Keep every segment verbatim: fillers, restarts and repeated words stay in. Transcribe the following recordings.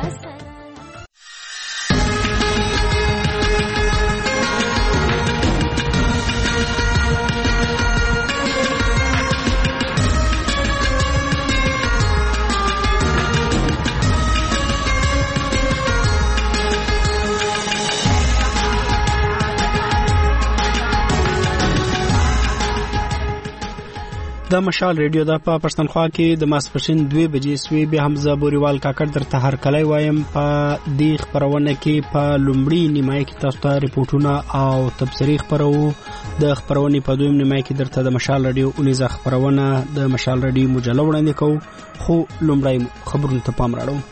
د مشال ریډیو د په پښتونخوا کې د ماسپښین دوه بجې سوي به حمزه بوریوال کاکړ درته هر کله وایم په دې خبرونه کې په لومړی نیمه کې تاسو ته ریپورتونه او تبصری خبرو د خبرونې په دویم نیمه کې درته د مشال ریډیو اونیزه خبرونه د مشال ریډیو مجله وړاندې کوو خو لومړی خبرونه ته پام راړو.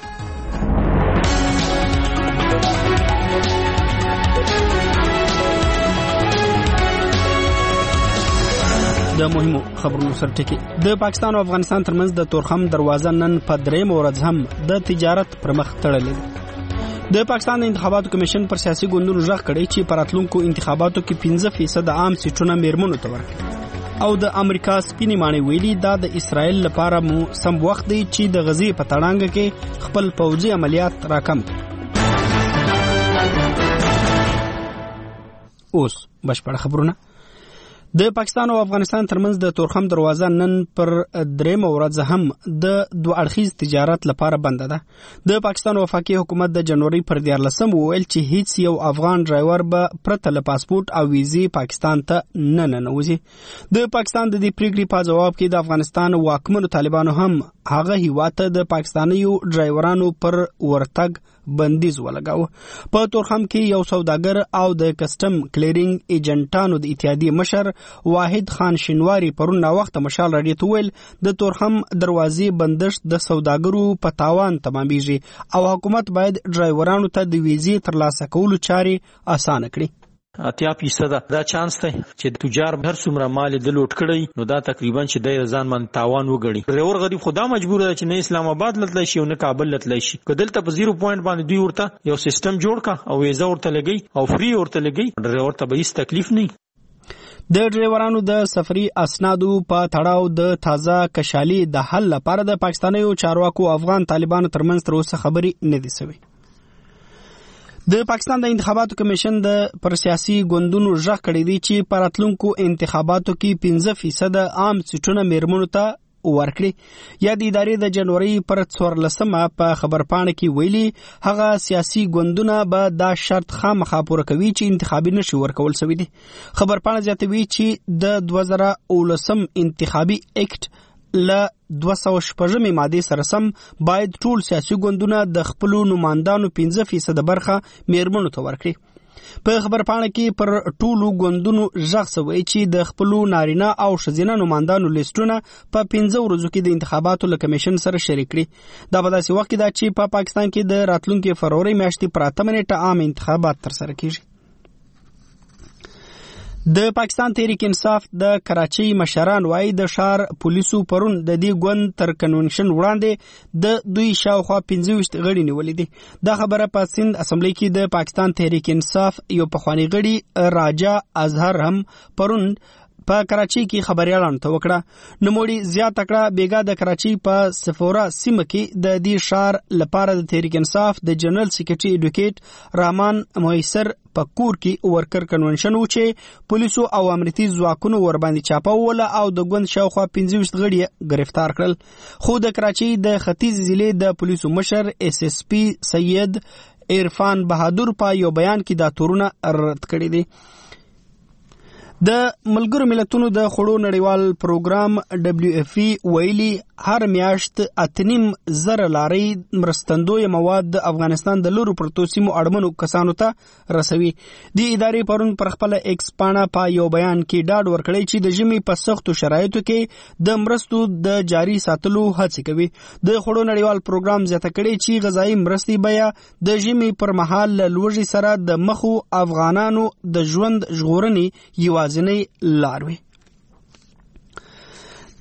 د مهمو خبرونو سرټکی د پاکستان او افغانستان ترمنځ د تورخم دروازه نن په درېم ورځ هم د تجارت پر مخ تړلې. د پاکستان انتخاباتو کمیشن پر سیاسي ګوندونو ژغ کړی چې په راتلونکو انتخاباتو کې پنځه فیصد عام سیټونه میرمنو ته ورکړي او د امریکا سپینې ماڼۍ ویلي دا د اسرائیل لپاره مو سم وخت دی چې د غزې په تړانګ کې خپل پوځي عملیات راکم کړي. اوس بشپړ خبرونه. د پاکستان او افغانستان ترمنځ د تورخم دروازه نن پر درېم ورځ هم د دوه اړخیز تجارت لپاره بنده ده. د پاکستان وفاقي حکومت د جنوري پر دیارلسم وویل چې هیڅ یو افغان ډرایور به پرته له پاسپورت او ویزې پاکستان ته نه ننوځي. د پاکستان د دې پریکړې په جواب کې د افغانستان واکمنو طالبانو هم هغه هیواد ته د پاکستانیو ډرایورانو پر ورتګ بندیز ولګاوه. په تورخم کې یو سوداګر او د کسټم کلیرینګ ایجنټانو د اتحادیې مشر واحد خان شینواری پرون نا وخت مشال راډیو ته ویل د تورخم دروازې بندش د سوداګرو په تاوان تمامېږي او حکومت باید ډرایورانو ته د ویزې ترلاسه کولو چارې اسانه کړي. اتیا فیصد دا چانس دی چې تجار هر څومره مال د لوټ کړی نو دا تقریبا چې د ځان من تاوان وګړي. ډرایور غریب خدا مجبور دی چې نه اسلام آباد لتلی شي او نه کابل لتلی شي. کدلته په زیرو پوینټ باندې دوی ورته یو سیستم جوړ کا او ویزا ورته لګي او فری ورته لګي ډرایور ته به هیڅ تکلیف نه. د ډرایورانو د سفري اسنادو په تړاو د تازه کشالي د حل لپاره د پاکستانیو چارواکو افغان طالبانو ترمنځ تر اوسه خبرې نه دي شوې. د پاکستان د انتخاباتو کمیشن د پر سیاسي ګوندونو ژغ کړی دی چې په راتلونکو انتخاباتو کې پنځه فیصد عام سیټونه میرمنو ته ورکړي. یا د ادارې د جنوري پر څوارلسمه په خبرپاڼه کې ویلي هغه سیاسي ګوندونه به دا شرط خامخا پوره کوي چې انتخابي نشي ورکول شوی دی. خبرپاڼه زیاتوي چې د دوه زره اوولسم انتخابي اکټ له دوه سوه شپږمې مادې سره سم باید ټول سیاسي ګوندونه د خپلو نمایندانو پنځه فیصد برخه میرمنو ته ورکړي. په خبرپاڼه کې پر ټولو ګوندونو ژغ شوی چې د خپلو نارینه او ښځینه نمایندانو لیسټونه په پنځه ورځو کې د انتخاباتو له کمیشن سره شریک کړي. دا په داسې وخت کې ده چې په پاکستان کې د راتلونکي فروری میاشتې پر اتمه نیټه عام انتخابات ترسره کیږي. د پاکستان تحریک انصاف د کراچۍ مشران وايي د ښار پولیسو پرون د دې ګوند تر کنونشن وړاندې د دوی شاوخوا پنځه ویشت غړي نیولې دي. دا خبره په سند اسمبلی کې د پاکستان تحریک انصاف یو پخوانی غړي راجا اظهر هم پرون په کراچۍ کې خبريالانو ته وکړه. نوموړي زیاته کړه بیګا د کراچۍ په سفورا سیمه کې د دې ښار لپاره د تحریک انصاف د جنرال سیکریټري ایډوکیټ رحمان محیسر په کور کې ورکر کنونشن و چې پولیسو او امنیتي ځواکونو ور باندې چاپوله او د ګوند شاوخوا پنځه ویشت غړي گرفتار کړل. خو د کراچۍ د ختیځ ضلع د پولیسو مشر اس اس پی سید عرفان بهادر په یو بیان کې دا تورونه رد کړي دي. د ملګرو ملتونو د خوړو نړیوال پروګرام دبليو اف پی ویلي هر میاشت اتنیم زره لاري مرستندوی مواد د افغانستان د لورو پرتو سیمو اړمنو کسانو ته رسوي. د ادارې پرون پر خپل ایکس پاڼه په یو بیان کې ډاډ ورکړی چې د ژمي په سختو شرایطو کې د مرستو د جاري ساتلو هڅه کوي. د خوړو نړیوال پروګرام زیاته کړی چې غذایی مرستې بیا د ژمي پر مهال له لوږې سره د مخو افغانانو د ژوند ژغورنې یوازینۍ لار وي.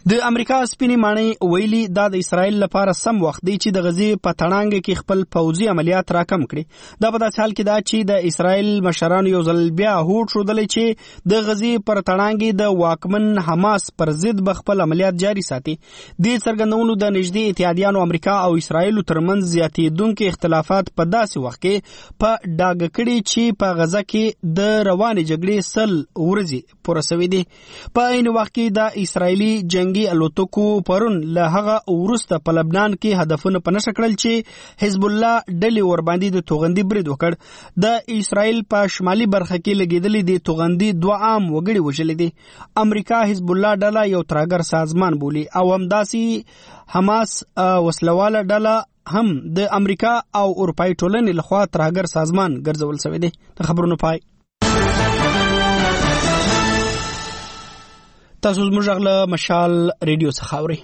د امریکا سپینې ماڼۍ ویلي دا د اسرائیل لپاره سم وخت دی چې د غزې په تړانګ کې خپل پوځي عملیات راکم کړي. دا په داسې حال کې دا چې د اسرائیل مشرانو یو ځل بیا هوډ ښودلی چې د غزې پر تړانګ د واکمن حماس پر ضد به خپل عملیات جاري ساتي. دې څرګندونو د نږدې اتحادیانو امریکا او اسرائیل ترمنځ زیاتېدونکي اختلافات په داسې وخت کې په ډاګه کړي چې په غزه کې د روانې جګړې سل ورځې پوره سوي دي. په عین وخت کې د اسرائیلي جنگي الوتکو پرون له هغه وروسته په لبنان کې هدفونه په نښه کړل چې حزب الله ډلې ورباندې د توغندي برید وکړ. د اسرائیل په شمالي برخه کې لګېدلې د توغندي دوه عام وګړي وژلي دي. امریکا حزب الله ډله یو ترهګر سازمان بولي او همداسې حماس وسلواله ډله هم د امریکا او اروپایي ټولنې لخوا ترهګر سازمان ګرځول شوی دی. د خبرونو پای. تاسو زموږ غږ له مشال ریډیو څخه اورئ.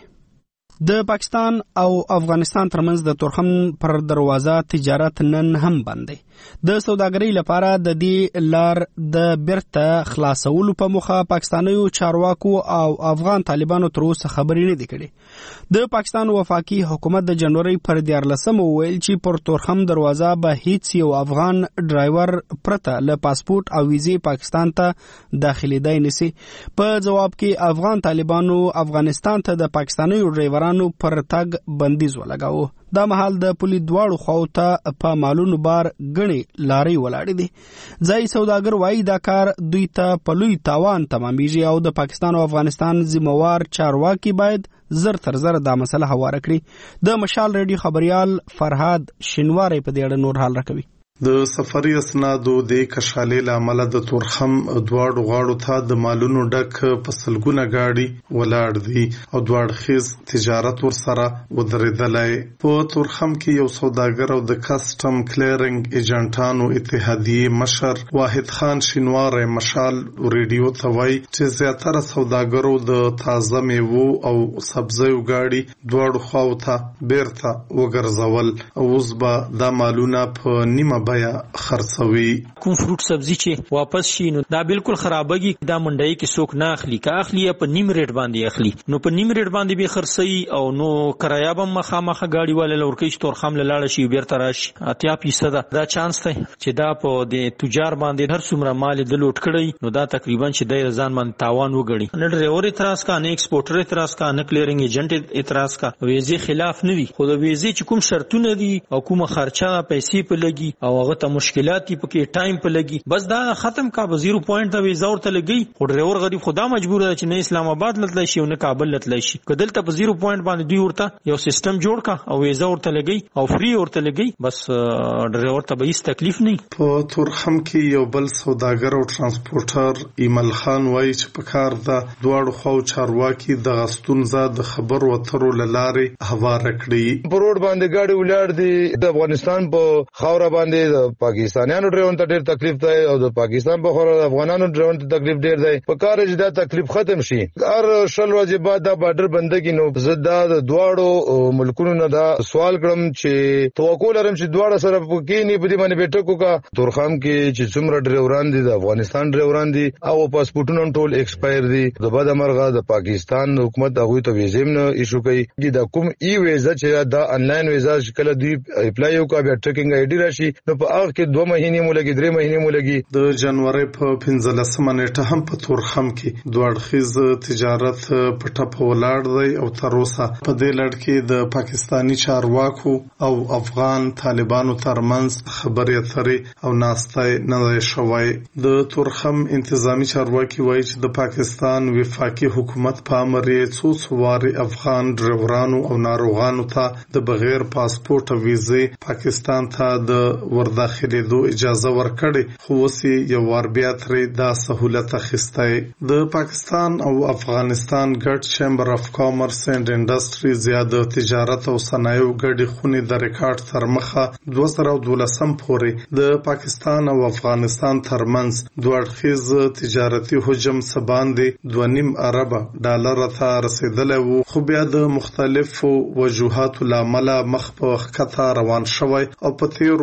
د پاکستان او افغانستان ترمنځ د تورخم پر دروازه تجارت نن هم بند دی. د سوداګرۍ لپاره د دې لار د بیرته خلاصولو په موخه پاکستانیو چارواکو او افغان طالبانو تر اوسه خبرې نه دي کړې. د پاکستان وفاقي حکومت د جنوري پر دیارلسمه وویل چې پر تورخم دروازه به هیڅ یو افغان ډرایور پرته له پاسپورت او ویزې پاکستان ته داخلېدای نشي. په جواب کې افغان طالبانو افغانستان ته د پاکستانیو ډرایور پر تګ بندیز ولګاوه. دا مهال د پولي دواړو خواو ته په مالونو بار غني لاري ولاړې دي. ځای سوداګر وایي دا کار دوی ته په لوی تاوان تمامېږي او د پاکستان او افغانستان ذمہوار چارواکي باید زر تر زر دا مسله هواره کړي. د مشال ریډیو خبريال فرهاد شینواری په دې اړه نور حال راکوي. د سفري اسنادو د کشالې لامل د تورخم دواړو غاړو ته د مالونو ډک په سلګونه گاډي ولاړ دي او دواړه خیز تجارت ورسره ودرېدلای. په تورخم کې یو سوداګر او د کسټم کلیرنګ ایجنټانو اتحادیې مشر واحد خان شینواری مشال ریډیو ته وایي چې زیاتره سوداګرو د تازه میوو او سبزیو گاډي دواړو خواو ته بیرته وګرځول. اوس به دا مالونه په نیمه بیا خرڅوي. کوم فروټ سبزی چې واپس شي نو دا بالکل خرابېږي. دا منډای کې څوک نه اخلي، که اخلي په نیم ریټ باندې اخلي نو په نیم ریټ باندې به خرڅي او نو کرایه به مخامخه گاډي والے لورکې تورخم لاله شي بیرته راشي. اتیا فیصد دا چانس دی چې دا په د تجار باندې هر څومره مال د لوټ کړي نو دا تقریبا چې د ځان باندې تاوان وګړي. نه ډرایور اعتراض کا، نه ایکسپورټر اعتراض کا، نه کلیرنګ ایجنټ اعتراض کا. ویزې خلاف نه دي، خو د ویزې چې کوم شرطونه دي او کومه خرچه پیسې په لګي او هغه ته مشکلات په کې ټایم په لګي، بس دا ختم کا. به زیرو پوینټ د ویزا ورته لګي. خو ډرایور غریب خدا مجبور دی چې نه اسلام آباد لتلی شي او نه کابل لتلی شي. کدلته په زیرو پوینټ باندې دوی ورته یو سیستم جوړ کا او ویزا ورته لګي او فری ورته لګي، بس ډرایور ته به هیڅ تکلیف نه. په تورخم کې یو بل سوداګر او ترانسپورټر ایمل خان وایي چې په کار د دواړو خواو چارواکي د غستونزه د خبر وترو لارې هواره کړي. په روډ باندې ګاډي ولاړ دي. د افغانستان په خاور باندې د پاکستانیانو ډرایورانو ته ډېر تکلیف دی او د پاکستان په خاور د افغانانو ډرایورانو ته تکلیف ډېر دی. په کار چې دا تکلیف ختم شي، هر شل ورځې بعد دا بارډر بندګي نو زه دا د دواړو ملکونو نه دا سوال کړم چې توقع لرم چې دواړه سره پکې په دې باندې بیٹکو کا. تورخم کې چې څومره ډرایوران دي د افغانستان ډرایوران دي او پاسپورتونه ټول ایکسپایر دي. د بد مرغه د پاکستان حکومت هغه ته ویزې نه ایشو کوي. دا کوم ای ویزا چې دا انلاین ویزا شکل دی اپلای یو کا بیا ټریکینګ آی ډی راشي نو په هغه کې دوه مهینې مو لګي، درې مهینې مو لګي. د جنوري په پنځلسمه نیټه هم په تورخم کې دوړخیز تجارت په ټپه ولاړ دی او تر اوسه په دې لړ کې د پاکستانی چارواکو او افغان طالبانو ترمنځ خبرې اترې او ناستای نه شوی. د تورخم انتظامی چارواکي وایي چې د پاکستان وفاقي حکومت په امر یې څو څواري افغان ډرایورانو او ناروغانو ته د بغیر پاسپورت او ویزې پاکستان ته د ورداخلېدو اجازه ورکړې، خو اوس یو وار بیا ترې دا سهولت اخیستی. د پاکستان او افغانستان ګډ چیمبر اف کامرس اینڈ انډسټری زیاده تجارت او صنایعو ګډې خونې د ریکارډ تر مخه دوه زره دولسم پورې د پاکستان او افغانستان ترمنځ دوه اړخیز تجارتي حجم څه باندې دوه نیم اربه ډالر ته رسیدلی و، خو بیا د مختلفو وجوهاتو له امله مخ په ښکته روان شوی او په تیرو څو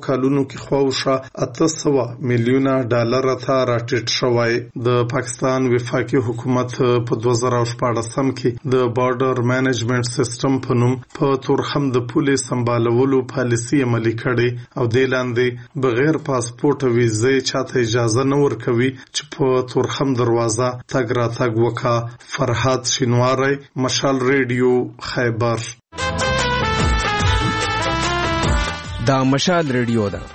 کالونو کې خواوشا اته سوه میلیونه ډالر ته راټیټ شوی. د پاکستان وفاقي حکومت په دوه زره شپاړسم کې د بارډر مینجمنت سیستم په نوم په تورخم د پولیس سمبالولو پالیسي عملي کړي او د لاندې بغیر پاسپورت او ویزې چاته اجازه نه ورکوي چې په تورخم دروازه تګ راتګ وکا. فرهاد شینواری، مشال ریډیو، خیبر. دا مشال ریډیو ده.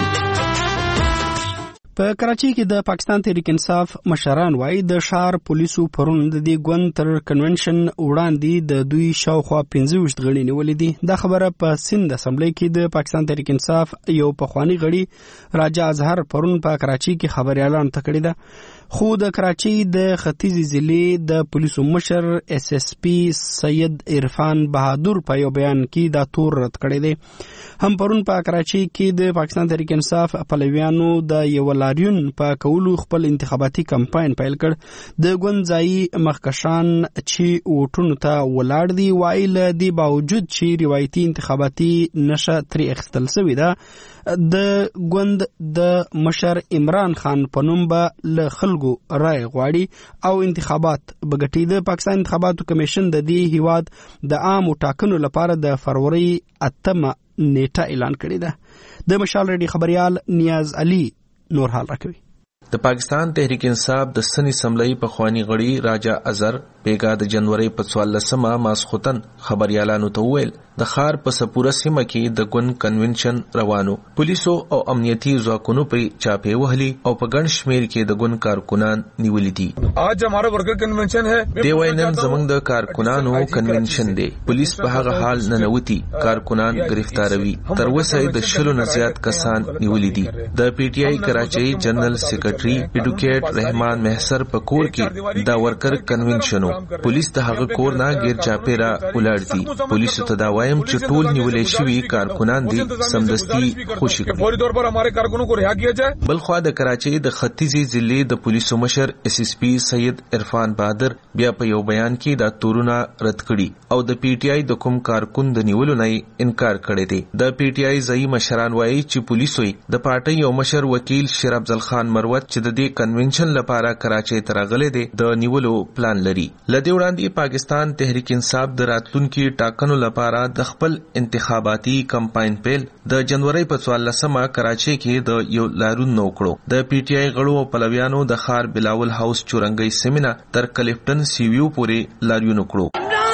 په کراچۍ کې د پاکستان تحریک انصاف مشران وایي د ښار پولیسو پرون د دې ګوند تر کنونشن وړاندې د دوی شاوخوا پنځه ویشت غړي نیولي دي. دا خبره په سند اسمبلی کې د پاکستان تحریک انصاف یو پخوانی غړي راجا اظهر پرون په کراچۍ کې خبريالان ته کړې ده. خو د کراچۍ د ختیځي ضلع د پولیسو مشر اس اس پی سید عرفان بهادر په یو بیان کې دا تور رد کړی دی. هم پرون په کراچۍ کې د پاکستان تحریک انصاف پلویانو د یو لاریون په کولو خپل انتخاباتي کمپاین پیل کړ. د ګوندځای مخکشان چې ووټونو ته ولاړ دي وایي له دې باوجود چې روایتي انتخاباتي نشه ترې اخیستل شوې ده د ګوند د مشر عمران خان په نوم به له خلکو رای غواړي او انتخابات بغټي. د پاکستان انتخاباتو کمیشن د دې هیواد د عامو ټاکنو لپاره د فروری اتمه نیټه اعلان کړې ده. د مشال ریډیو خبريال نیاز علي نور حال راکوي. د پاکستان تحریک انصاف د سن اسمبلی په خوانی غړي راجا اظهر بیګا د جنوري په څوارلسمه ماسختن خبريالانو ته ویل د خار په سپوره سیمه کې د ګوند کنونشن روانو. پولیسو او امنیتي ځواکونو په چاپې وهلي او په ګڼ شمیر کې د ګوند کارکونان نیولې دي. आज हमारा worker convention है. دی وینن زمنګ د کارکونانو کنونشن دی. پولیس په هغه حال ننوتی کارکونان گرفتاروي. تر اوسه د شلو نه زیات کسان نیولې دي. د پی ټی آی کراچۍ جنرال سیکریټري ایډوکیټ رحمان محسر په کور کې دا ورکر کنونشنو. پولیس د هغه کور نه غیر چاپیرا ولاړ دي. پولیس ته دا وایم چې ټول نیولې شوی کارکونان دي سمدستي خوشي کړي. فوري طور پر ہمارے کارکنوں کو رہا کیا جائے. بلخوا د کراچۍ د ختیځي ضلع د پولیسو مشر اس اس پی سید عرفان بهادر بیا په یو بیان کې دا تورونه رد کړي او د پی ټی آی د کوم کارکون د نیولو نه انکار کړی دی. د پی ټی آی ځای مشران وایي چې پولیسو د پارټي یو مشر وکیل شیر افضل خان مروت چې د دې کنونشن لپاره کراچۍ ته راغلی دی د نیولو پلان لري. لدې وړاندې پاکستان تحریک انصاف د راتلونکي ټاکنو لپاره د خپل انتخاباتي کمپاین پیل د جنوري په څوارلسمه کراچۍ کې د یو لارون نو کړو. د پی ټی آی غړو او پلویانو د خار بلاول هاوس چورنګي سیمینار تر کلیفټن سیویو پورې لاریون کړو.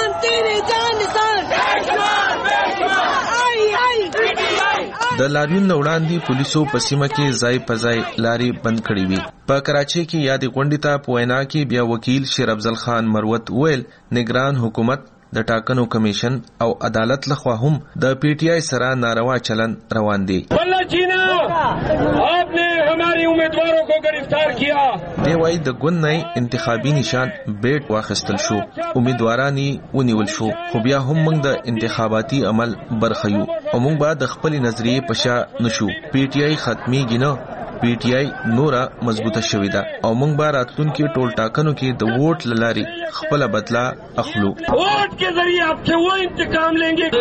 د لاریون وړاندې پولیسو په سیمه کې ځای په ځای لاري بند کړې وي. په کراچۍ کې یادې غونډې ته په وینا کې بیا وکیل شیر افضل خان مروت ویل نگران حکومت د ټاکنو کمیشن او عدالت لخوا هم د پی ټی آی سره ناروا چلن روان دي. آپ نے ہماری امیدواروں کو گرفتار کیا. دی وای د ګوند نه انتخابي نشان بیٹ واخیستل شو. امیدوارانی ونیول شو. خو بیا هم موږ د انتخاباتي عمل برخیو او موږ به د خپل نظریه پشا نشو. پی ټی آی ختمي گنه پی ٹی آئی نورا مضبوطه شوې ده او موږ به راتلونکي ټول ټاکنو کې د ووټ لاري خپل بدلا اخلو. ووټ کے ذریعے آپ سے وہ انتقام لیں گے.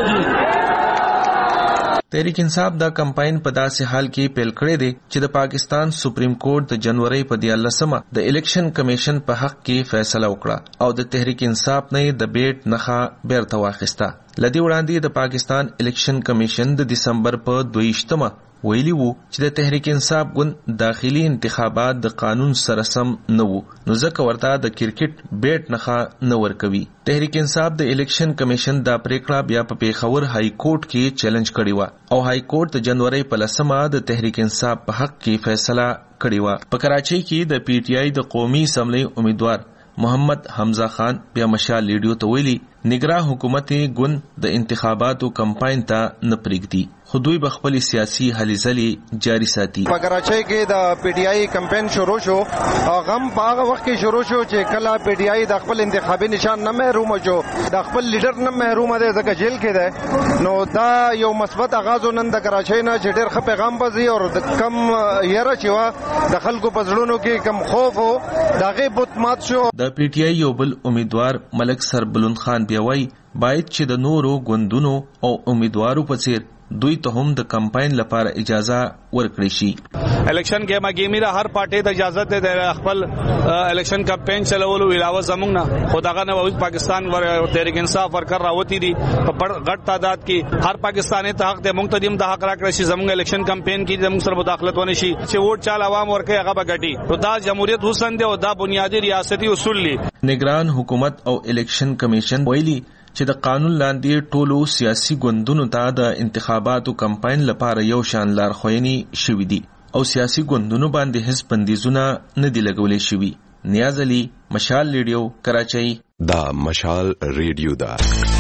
تحریک انصاف دا کمپاین په داسې حال کې پیل کړی دی چې د پاکستان سپریم کورټ د جنوري په دیارلسمه د الیکشن کمیشن په حق کې فیصله وکړه او د تحریک انصاف نه د بیٹ نخا بیرته واخیسته. لدی وړاندې د پاکستان الیکشن کمیشن د دسمبر په دویشتمه ویلی وو چې د تحریک انصاف ګوند داخلي انتخابات د قانون سره سم نه وو نو ځکه ورته د کرکټ بیٹ نخا نه ورکوي. تحریک انصاف د الیکشن کمیشن دا پریکړه بیا په پیښور های کورټ کې چیلنج کړی و او های کورټ د جنوري په لسمه د تحریک انصاف په حق کې فیصله کړی و. په کراچۍ کې د پی ټی آی د قومي اسمبلی امیدوار محمد حمزه خان بیا مشال ریډیو ته ویلي نگران حکومت ګوند د انتخاباتو کمپاین ته نه پرېږدي خو دوی به خپل سیاسي هلې ځلې جاری ساتي. په کراچۍ کې د پی ټی آی کمپاین شروع شو. غم په هغه وخت کې شروع شو چې کله پی ټی آی د خپل انتخابي نشان نه محروم شو د خپل لیډر نه محروم دی ځکه جیل کې دی. نو دا یو مثبت آغاز نن د کراچۍ نه چې ډېر ښه پیغام بځي او کم یره چې وه د خلکو په زړونو کې کم خوف و د هغې بت مات شو. د پی ټی آی یو بل امیدوار ملک سربلند خان بیا وایي باید چې د نورو ګوندونو او امیدوارو په څیر دوی ته هم د کمپاین لپاره اجازه ورکړي شي. الیکشن کې مګیمی دا هر پارټي ته اجازه ده د خپل الیکشن کمپاین چلولو علاوه زمونږ نه خداغه نه پاکستان ور تحریک انصاف ورکر راوتی دي په غټ تعداد کې هر پاکستاني ته حق د منتظم د حق راکړي شي زمونږ الیکشن کمپاین کې زموږ سره مداخلت ونه شي چې ووټ چال عوام ورکه هغه بغټي. نو دا جمهوریت حسن دی او دا بنیادی ریاستي اصول دي. نگران حکومت او الیکشن کمیشن ویلي چې د قانون لاندې ټولو سیاسي ګوندونو ته د انتخاباتو کمپاین لپاره یو شان لارښوونې شوې دي او سیاسي ګوندونو باندې هیڅ بندیزونه نه دي لګولې شوي. نیاز علي، مشال ریډیو، کراچۍ. دا مشال ریډیو دا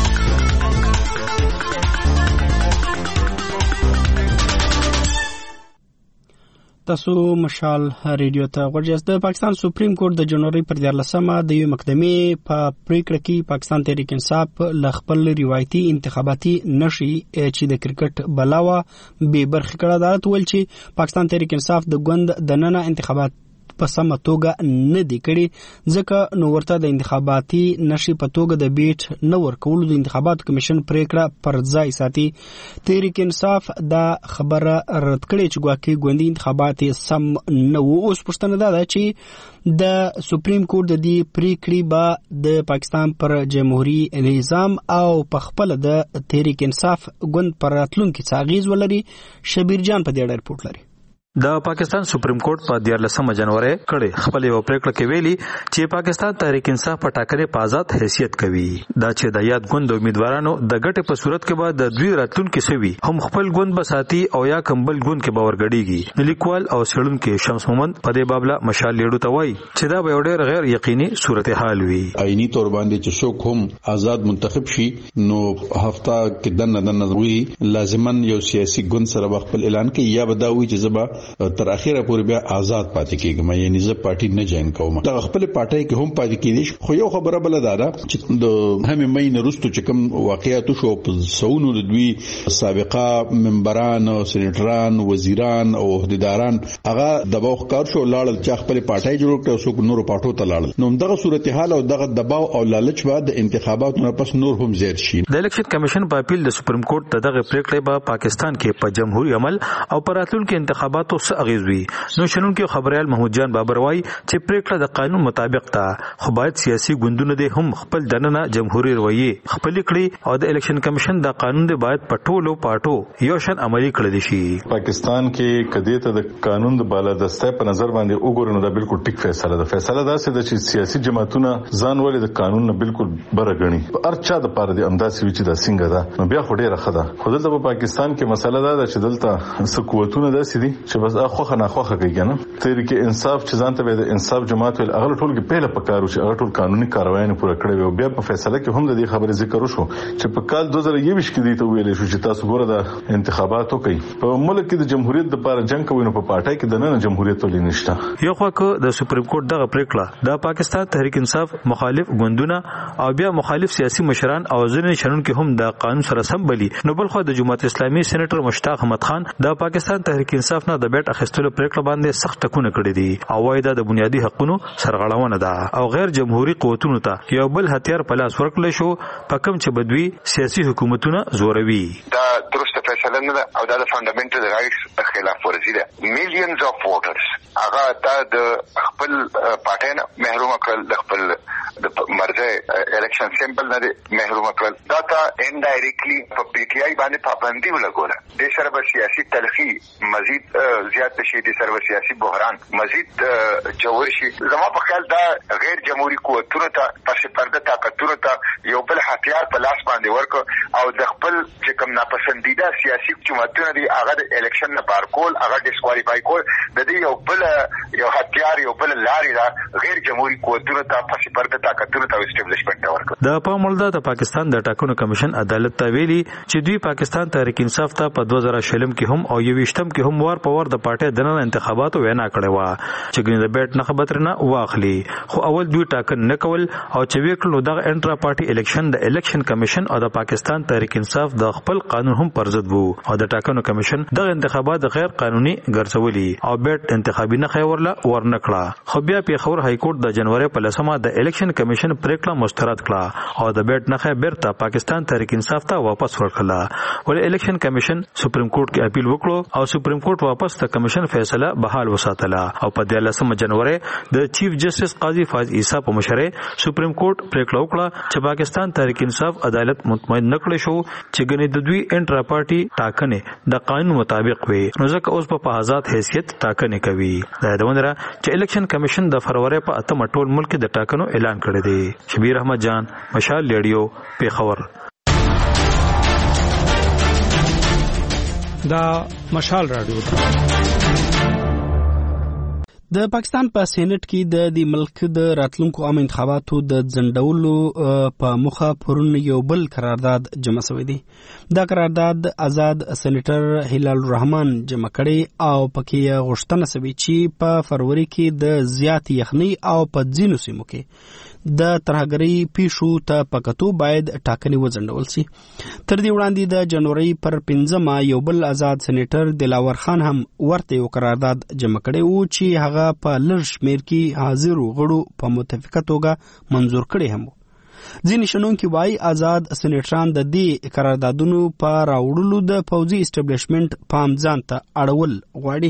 تاسو مشال ریډیو ته ورجاست. د پاکستان سپریم کورټ د جنوري پر دیارلسمه د یو مقدمې په پریکړه کې پاکستان تحریک انصاف ل خپل روایتي انتخاباتي نشي چې د کرکټ بلاوه به برخه کړه. عدالت ویل چې پاکستان تحریک انصاف د ګوند د نننه انتخابات په سمه توګه نه دی کړی ځکه نو ورته د انتخاباتي نشي په توګه د بیټ نه ورکول د انتخاباتو کمیشن پریکړه پر ځای ساتي. تحریک انصاف دا خبره رد کړې چې ګواکې ګوندي انتخابات سم نه وو. اوس پوښتنه ده چې د سپریم کورټ د دې پریکړې به د پاکستان پر جمهوریت نظام او په خپل د تحریک انصاف ګوند پر راتلونکي څه اغیز ولري. شبیر جان په دې اړه رپورټ لري. د پاکستان سپریم کورټ په دیارلسمه جنوري کړي خپل یو پریکړه کې ویلي چې پاکستان تحریک انصاف په ټاکنې په آزاد حیثیت کوي. دا چې د یاد ګوند امیدوارانو د ګټې په صورت کې به د دوی راتلونکي سوي هم خپل ګوند بساتي او یا کمبل ګوند کې باور غړيږي. لیکوال او سړونکو شمس محمد په دې بابله مشال لیډو ته وایي چې دا به ډېر غیر یقیني صورتحال وي. آئینی تور باندې چې څوک هم آزاد منتخب شي نو هفته کې دنه دنه وی لازمن یو سیاسي ګوند سره خپل اعلان کوي یا به دا وی چې زبا تر اخیره پورې بیا آزاد پاتې کیږم یعنی زه پارټي نه جوائن کوم. دا خپل پارټي کې هم پاتې کیږي. خو یو خبره بل ده چې د همې مې نه رستو چې کوم واقعیت شو په سونو د دوی سابقه ممبران او سېنیټران وزیران او عہدیداران هغه دباو ښکار شو لاړل چې خپل پارټي جوړ کړ او څوک نورو پارټو ته لاړل. نو دغه صورتحال او دغه دباو او لالچ بعد د انتخاباتو نه پس نور هم زیات شي. د الیکشن کمیشن په اپیل د سپریم کورټ دغه پریکړه په پاکستان کې په جمهوریت عمل او پر راتلونکو انتخاباتو څه اغیز وي. نو شنونکو خبريال محمود جان بابر وایي چې پریکړه د قانون مطابق ده خو باید سیاسي ګوندونه د هم خپل دننه جمهوریت رویه خپل کړي او د الیکشن کمیشن د قانون د باید پټولو پاټو یو شان عملی کړی شي. پاکستان کې کدی ته د قانون د بالادسته په نظر باندې وګورئ نو دا بالکل ټیک فیصله ده. فیصله دا چې د سیاسي جماعتونو ځان ولې د قانون نه بالکل بره غني ارچا د پاره د انداسي چې د څنګه ده نو بیا خو ډیره خده. خو دلته په پاکستان کې مسله ده چې دلته سکوتونه ده سدي چې بس اخو نه خوخه کوي کنه. تحریک انصاف چې ځان ته د انصاف جماعت ول اغل ټول کې پهله پکارو چې اغل ټول قانوني کاروایي پوره کړی او بیا په فیصله کې هم د دې خبرې ذکر وشو چې په کال دو هزار یویشت کې دی ته ویل شو چې تاسو ګوره د انتخاباتو کوي په ملک کې د جمهوریت لپاره جنگ کوي نو په پارټای کې د نن جمهوریت ولې نشته. یو خو د سپریم کورټ دغه پریکړه د پاکستان تحریک انصاف مخالف ګوندونه او بیا مخالف سیاسي مشران او ځینې شنونکو هم د قانون سره سم بلی. نو بل خو د جماعت اسلامي سېنیټر مشتاق احمد خان د پاکستان تحریک انصاف نه د بیٹ اخیستلو پریکړه باندې سخت ټکونه کړی دي او وايي دا د بنیادی حقوقو سرغړونه ده او غیر جمهوریت قوتونو ته یو بل هتیار په لاس ورکړل شو په کوم چې بدوی سیاسي حکومتونه زوروي. دا درسته فیصله نه ده او دا د فندامنټل رائټس خلاف ورزي ده. میلیونز اف ووټرز هغه دا د خپل پارټي نه محروم کړل د خپل د مرزه الیکشن سیمبل نه محروم کړل. دا تا انډایرکټلی په پی ټی آی باندې پابندي ولګوله. د سره سیاسي تلخی مزید زیات شي د سره سیاسي بحران مزید جوړ شي. زما په خیال دا غیر جمهوریت قوتونو ته پس پرده طاقتونو ته یو بل هتیار په لاس باندې ورکو او د خپل چې کوم ناپسندیده سیاسي جماعتونو دی هغه د الیکشن نه بار کول هغه ډیسکوالیفای کول د دې یو بل یو هتیار یو بل لارې دا غیر جمهوریت قوتونو ته پس پرده طاقتونو ته اسټابلیشمنت ورکو. د پامولدا د پاکستان د ټاکنو کمیشن عدالت ته ویلي چې دوی پاکستان تحریک انصاف ته په دوه زره شلم کې هم او یویشتم کې هم وار په وار د پارټي دننه انتخاباتو وینا کړې و چې ګنې د بیٹ نه خبر نه واخلي. خو اول دوی ټاکن نه کول او چې وکړو دغه انټرا پارټي الیکشن د الیکشن کمیشن او د پاکستان تحریک انصاف د خپل قانون هم پر ضد طالبو او د ټاکنو کمیشن دغه انتخابات غیر قانوني ګرځولي او بیٹ انتخابي نه خورله ورنکړه. خو بیا پیښور های کورټ د جنوري په لسمه د الیکشن کمیشن پریکړه مسترد کړه او د بیٹ نه بیرته پاکستان تحریک انصاف ته واپس ورکړه. ولې الیکشن کمیشن سپریم کورټ کې اپیل وکړو او سپریم کورټ واپس د کمیشن فیصله بحال وساتله او په دیارلسمه جنوري د چیف جسټس قاضي فاضل عیسی په مشرۍ سپریم کورټ پریکړه وکړه چې پاکستان تحریک انصاف عدالت مطمئن نکړي شو چې ګنې د دوی انټرا پارټي ټاکنې د قانون مطابق وي نو ځکه اوس په آزاد حیثیت ټاکنې کوي. دا د وندره چې الیکشن کمیشن د فروری په اتمه ټول ملک د ټاکنو اعلان کړی دی. شبیر احمد جان، مشال ریډیو، پیښور. دا مشال رادیو د پاکستان په سېنات کې د دې ملک د راتلونکو عام انتخاباتو د ځنډولو په مخه پرون یو بل قرارداد جمع شوی دی. دا قرارداد آزاد سېنیټر هلال الرحمن جمع کړي او پکې غوښتنه شوې چې په فروری کې د زیات یخنۍ او په ځینو سیمو کې د ترهګرۍ پیښو ته پکتو باید ټاکنې وځنډول شي. تر دې وړاندې د جنوري پر پنځمه یو بل آزاد سېنیټر دلاور خان هم ورته یو قرارداد جمع کړی و چې هغه په لږ شمېر کې حاضرو غړو په متفقه توګه منظور کړی هم. ځینې شنونکي وایي آزاد سېنیټران د دې قراردادونو په راوړلو د پوځي اسټابلیشمنټ پام ځان ته اړول غواړي.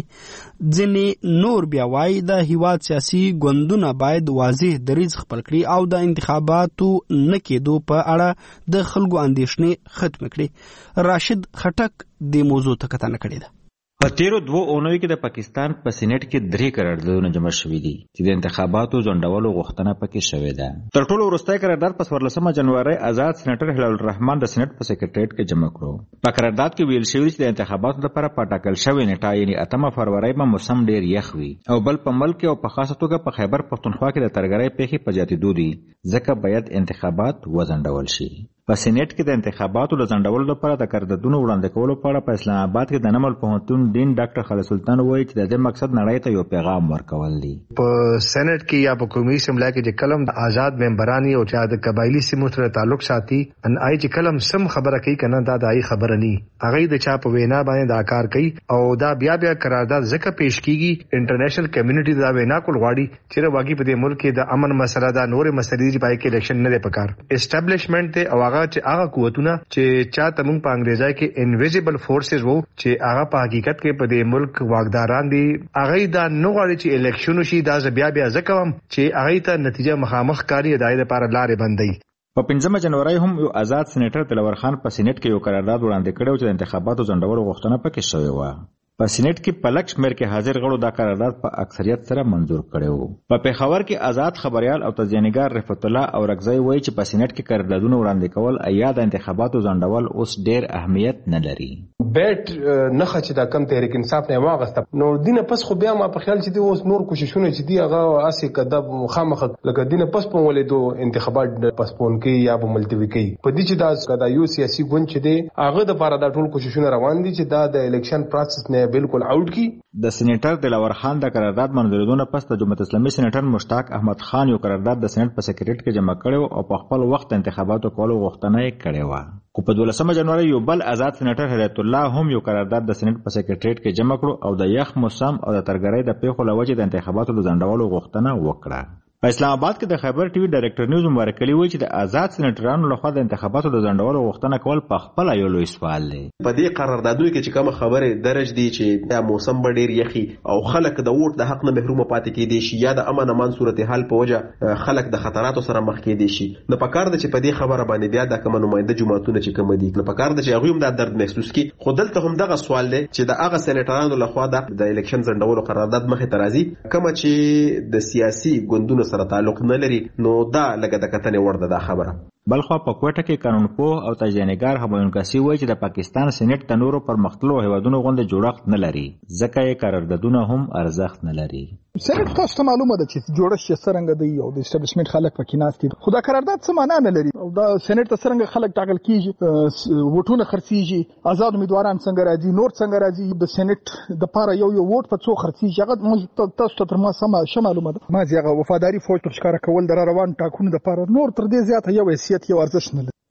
ځینې نور بیا وایي د هیواد سیاسي ګوندونه باید واضح دریځ خپل کړي او د انتخاباتو نه کېدو په اړه د خلکو اندېښنې ختم کړي. راشد خټک دې موضوع ته کتنه کړې ده. په تیرو دوو اونیو کې د پاکستان په سېنات کې درې قراردادونه جمع شوي دي چې د انتخاباتو ځنډولو غوښتنه پکې شوې ده. تر ټولو وروستی قرارداد په څوارلسمه جنوري آزاد سېنیټر هلال الرحمن د سېنات په سکرټریټ کې جمع کړو. په قرارداد کې ویل شوي چې د انتخاباتو لپاره په ټاکل شوې نیټه یعنې اتمه فروری به موسم ډېر یخ وي او بل په ملک او په خاصه توګه په خیبر پښتونخوا کې د ترهګرۍ پیښې په زیاتېدو دي ځکه باید انتخابات وځنډول شي. په سېنات کې د انتخاباتو د ځنډولو لپاره د قراردادونو وړاندې کولو په اړه په اسلام آباد کې د نمل پوهنتون دین ډاکټر خالد سلطان وایي چې د دې مقصد نړۍ ته یو پیغام ورکول دي. په سېنات کې یا په قومي اسمبلی کې چې کلم د آزاد ممبرانی او چې د قبایلی سیمو سره تعلق ساتي ان آی چې کلم سم خبره کوي کنه دا د آی خبره نه هغه د چا په وینا باندې دا کار کوي او دا بیا بیا قرارداد ځکه پیش کیږي انټرنیشنل کمیونټي دا وینا کول غواړي چې واقعي په دې ملک کې د امن مسله دا نور مسلې دی پای کې الیکشن نه دی پکار اسټابلیشمنت ته او هغه چې هغه قوتونه چې چاته موږ په انګریزي کې انویزیبل فورسز وو چې هغه په حقیقت کې په دې ملک واګداران دي هغه دا نه غواړي چې الیکشن شي دا بیا بیا ځکه هم چې هغه ته نتیجه مخامخ کاری ادارې لپاره لارې بندي. په پنځمه جنوري هم یو آزاد سېنیټر دلاور خان په سېنات کې یو قرارداد وړاندې کړی چې د انتخاباتو ځنډولو غوښتنه پکې شوې وه. په سېنات کې په لږ شمېر کې حاضر غړو دا قرارداد په اکثریت سره منظور کړی و. په پیښور کې آزاد خبريال او تزیانګار رفعت الله او رغزی وایي چې په سېنات کې قراردادونه وړاندې کول ایا د انتخاباتو ځنډول اوس ډېر اهمیت نه لري. بیٹ نه خچ دا کم تحریک انصاف نه واغسته نو دینه پس خو بیا ما په خیال چې دی اوس نور کوششونه چې دی هغه اسی کده مخامخ لکه دینه پس په ولې انتخابات پسپون کې یا په ملتوي کې په دې چې دا کدا یو سیاسي ګوند چې دی هغه د لپاره دا ټول کوششونه روان دي چې دا د الیکشن پروسس نه بالکل آوټ کی. د سېنیټر دلاور خان د قرارداد منظوریدونه پس د جمهوریت اسلامي سېنیټر مشتاق احمد خان یو قرارداد د سېنات په سکرټریټ کې جمع کړو او په خپل وخت انتخاباتو کولو غوښتنه یې کړې و. خو په دولسمه جنوري یو بل آزاد سېنیټر هدایت الله هم یو قرارداد د سېنات په سکرټریټ کې جمع کړو او د یخ موسم او د ترګرۍ د پیښو لوجې د انتخاباتو د ځنډولو غوښتنه وکړه. په اسلام آباد کې د خیبر ټي وي ډایرکټر نیوز مبارک علي وایي چې د آزاد سېنیټرانو لخوا د انتخاباتو د ځنډولو غوښتنه کول په خپل یو لوی سوال دی. په دې قراردادونو کې چې کوم خبره درج دي چې دا موسم به ډیر یخي او خلک د ووټ د حق نه محروم پاتې کېدي شي یا د امن امان صورتحال په وجه خلک د خطراتو سره مخ کېدي شي نو په کار د چې په دې خبره باندې بیا د کوم نماینده جماعتونه چې کوم دي نو په کار د چې هغه هم د درد محسوس کی خو دلته هم دغه سوال دی چې د هغه سېنیټرانو لخوا د الیکشن ځنډولو قرارداد مخې ته راځي کوم چې د سیاسي ګوندونو سره تعلق نه نو دا لکه د کتنې ورده دا خبره. بلخوا په کوټه کې قانونپوه او تجزیه‌نګار همایون کاسي وایي چې د پاکستان سېنات د نورو پرمختللو هیوادونو غوندې جوړښت نه لري ځکه یې قراردادونه هم ارزښت نه لري. سېنات تاسو ته معلومه ده چې جوړښت یې څرنګه دی او د اسټابلیشمنت خلک پکې ناست دي خو دا قرارداد څه معنا نه لري او دا سېنات ته څرنګه خلک ټاکل کیږي ووټونه خرڅیږي آزاد امیدواران څنګه راځي نور څنګه راځي د سېنات د پاره یو یو ووټ په څو خرڅیږي هغه تاسو ته تر ما سم شه معلومه ده ما ځکه وفاداری فوج تر ښکارا کول در روان ټاکنو د پاره نور تر دې زیات یو حیثیت یو ارزښت نه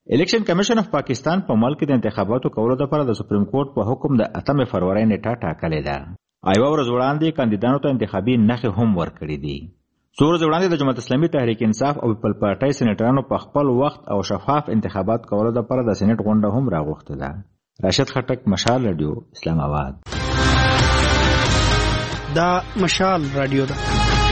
الیکشن کمیشن اف پاکستان په ملک د انتخاباتو کولو لپاره د سپریم کورټ په حکم د اتمې فروری نیټه ټاکلې ده. ایوا ورځ وړاندې کاندیدانو ته انتخابي نښې هم ورکړې دي. څو ورځې وړاندې د جماعت اسلامي تحریک انصاف او پیپل پارټۍ سېنیټرانو په خپل وخت او شفاف انتخابات کولو لپاره د سېنیټ غونډه هم راغوښته ده. راشد خټک، مشال رادیو، اسلام آباد. دا مشال رادیو ده.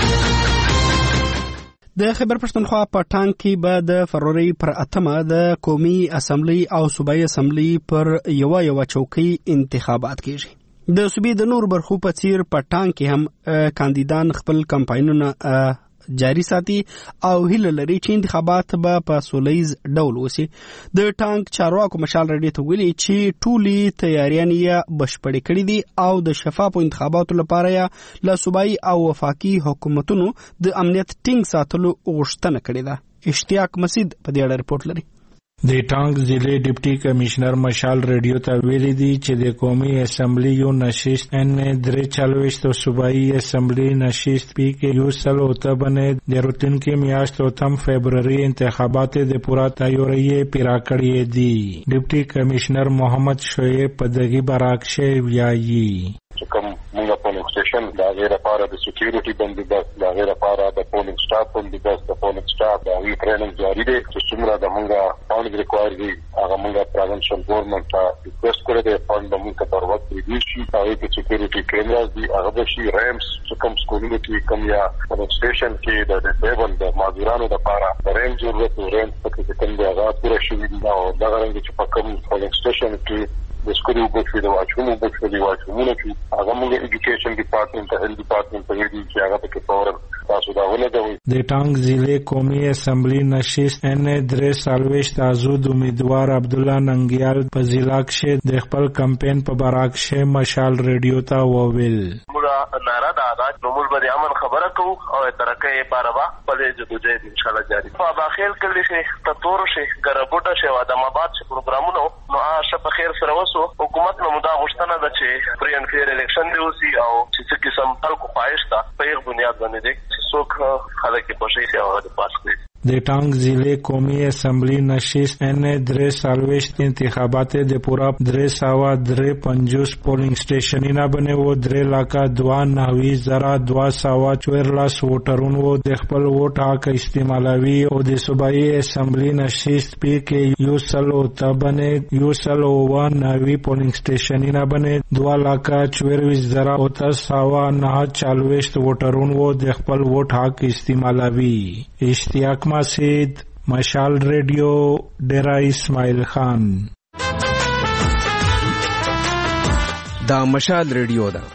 د خیبر پښتونخوا په ټانک کې به د فروری پر اتمه د قومي اسمبلی او صوبایي اسمبلی پر یوه یوه چوکۍ انتخابات کیږي. د صوبې د نور برخو په څیر په ټانک کې هم کاندیدان خپل کمپاینونه جاری ساتي او هیله لري چې انتخابات به په سولیز ډول وشي. د ټانک چارواکو مشال رادیو ته ویلي چې ټولې تیاریانې یې بشپړې کړې دي او د شفافو انتخاباتو لپاره یې له صوبایي او وفاقي حکومتونو د امنیت ټینګ ساتلو غوښتنه کړې ده. اشتیاق مسید په دې اړه رپورټ لري. د ټانک ضلع ډیپټي کمشنر مشال رادیو ته ویلي دي چې د قومي اسمبلی یو نشست ان درې چلويشت او صوبایي اسمبلی نشست پی کې یو سل اوته باندې د روتین کې میاشت او تم فبرवरी انتخابات د پورا تیاری پیرا کړی دي. ډیپټي کمشنر محمد شعیب په دغه براکشه ویایي چې کوم موږ پولینګ سټیشن دا غیر لپاره د سکیورټي بندوبست دا غیر لپاره د پولینګ سټاف بندوبست د پولینګ سټاف دا وی ټریننګ جاری دی چې څومره د موږ فاند ریکوایر دي هغه موږ پروینشل ګورنمنت ته ریکوست کړی دی فاند به موږ په وخت کې دي شي او د سکیورټي کیمراز دي هغه به شي ریمز چې کوم سکولونو کې کوم یا پولینګ سټیشن کې د ډیسیبل د معذورانو لپاره د ریم ضرورت او ریم پکې کوم دی هغه پوره شوی دی او دا غواړي چې په کوم پولینګ سټیشن کې د سکولو بچو د واچونو بچو دی واچونو چې هغه موږ ایجوکیشن ډپارټمنټ ته هیلث ډپارټمنټ ته ویلي چې هغه پکې فورا تاسو دا ولګوي. د ټانک ضلع قومي اسمبلی نشست ان درې سالويشت آزاد امیدوار عبدالله ننګیال په ضلع کې د خپل کمپاین په براکشه مشال رادیو ته وویل. موږ ناره دا دا نومول به امن خبره کوو او ترکه باروا په جدوجہد ان شاء الله جاری. په داخل کې شي تطور شي ګربوټه شي ادم آباد شي پروګرامونو نو آشه په خیر سره وسو حکومت نو مدا غوښتنه ده چې فری اینڈ فیر الیکشن دی وسی او چې قسم خلکو خواهش تا په یو بنیاد باندې دي چې څوک خلک په شي او د پاس کړي. د ټانک ضلع قومي اسمبلی نشست ان درې سالويشت انتخابات د پورا درې سوا درې پنځوس پولینګ سټیشنونه باندې و درې لاکه دوا نوي زرا دوا سوا چورلاس ووټرونو د خپل ووټ حق استعمالوي او د صوبایي اسمبلی نشست پی کې یو سل او تبنه یو سل او نوي پولینګ سټیشنونه باندې دوا لاکه چورلاس زرا او تاسو سوا نه چالويشت ووټرونو د خپل ووټ حق استعمالوي. اشتیاق مسید، مشال ریڈیو، ډیرا اسماعیل خان. دا مشال ریډیو ده.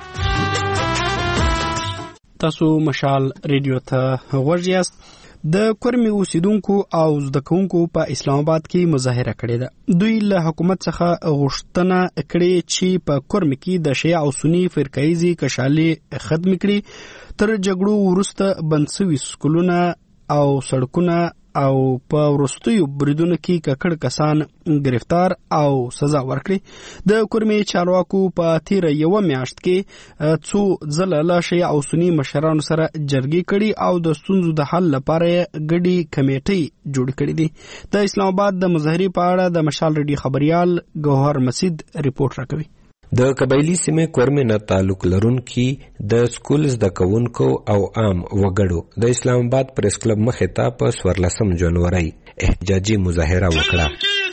تاسو مشال ریډیو ته غوږ یاست. د کورمي اوسیدونکو او زده کوونکو په اسلام آباد کې مظاهره کړې ده. دوی له حکومت څخه غوښتنه کړې چې په کورمي کې د شیعه او سنی فرقایي کشالې ختم کړي. تر جګړو وروسته بند شوي سکولونه او سړکونه او په وروستیو بریدونو کې ککړ کسان گرفتار او سزا ورکړي. د کورمي چارواکو په تیر یو میاشت کې څو ځله له شیعه او سنی مشرانو سره جرګې کړي او د ستونزو د حل لپاره ګډي کمیټې جوړ کړي دي. د اسلام آباد د مظاهرې په اړه د مشال ریډیو خبريال ګوهر مسید رپورټ راکوي. د قبایلی سیمه کورمه نه تعلق لرونکي د سکولز د کوونکو او عام وګړو د اسلام آباد پریس کلب مخې ته په څوارلسم جنوري احتجاجي مظاهره وکړه.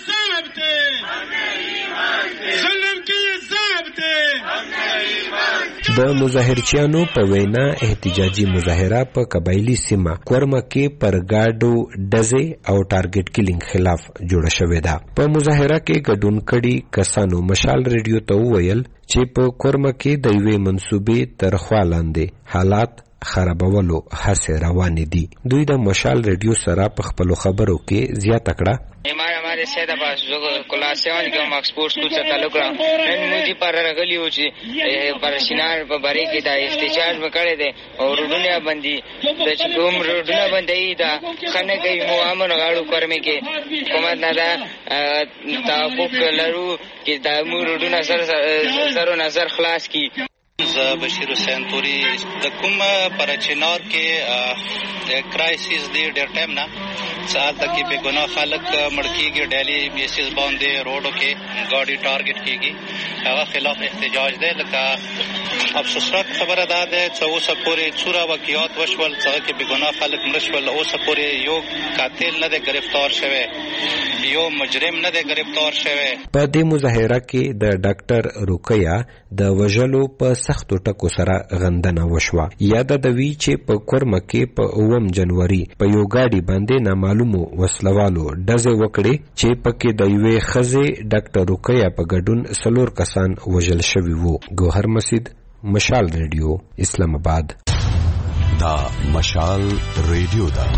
د مظاهرچیانو په وینا احتجاجي مظاهره په قبایلی سیمه کورمه کې پر ګاډو ډزې او ټارګټ کیلینګ خلاف جوړه شوې ده. په مظاهره کې ګډون کړي کسانو مشال ریډیو ته وویل چې په کورمه کې د یوې منسوبې تر خوا لاندې حالات خرابولو هڅې روانې دي. دوی د مشال ریډیو سره په خپلو خبرو کې زیاته کړه. हमारे से द पास जो क्लासेवन के हम स्पोर्ट्स स्कूल से ताल्लुक रहा नन मुझे पर रगली हो ची पर सिनार पर बारी की दा इस्तेचार में करे दे और दुनिया बंदी द चुम दुनिया बंदी दा खाने के मुआमन गाड़ू करमे के कोमत ना दा ताकुक लरू कि दा मुर दुनिया सर सरो नजर खलास की زه بشیر حسین توري د کوم پر چنار کې کرایسیس دی ډېر ټایم نه سال تک به ګناه خلک مړکیږي ډیلی بیسیس باندې روډو کې ګاډي ټارګټ کیږي هغه خلاف احتجاج دی لکه افسوسناک خبره ده چې اوسه پورې څوره واقعیات وشول څنګه کې به ګناه خلک مړ شول اوسه پورې یو قاتل نه دی گرفتار شوی یو مجرم نه دی گرفتار شوی. په دې مظاهره کې د ډاکټر رقیه د وژلو په سختو ټکو سره غندنه وشوه. یاد د وی چې په کورمه کې په اووم جنوري په یو ګاډي باندې نامعلومو وسلوالو ډزې وکړې چې پکې د یوې ښځې ډاکټر رقیه په ګډون څلور کسان وژل شوي وو. ګوهر مسید، مشال ریډیو، اسلام آباد. دا مشال ریډیو ده.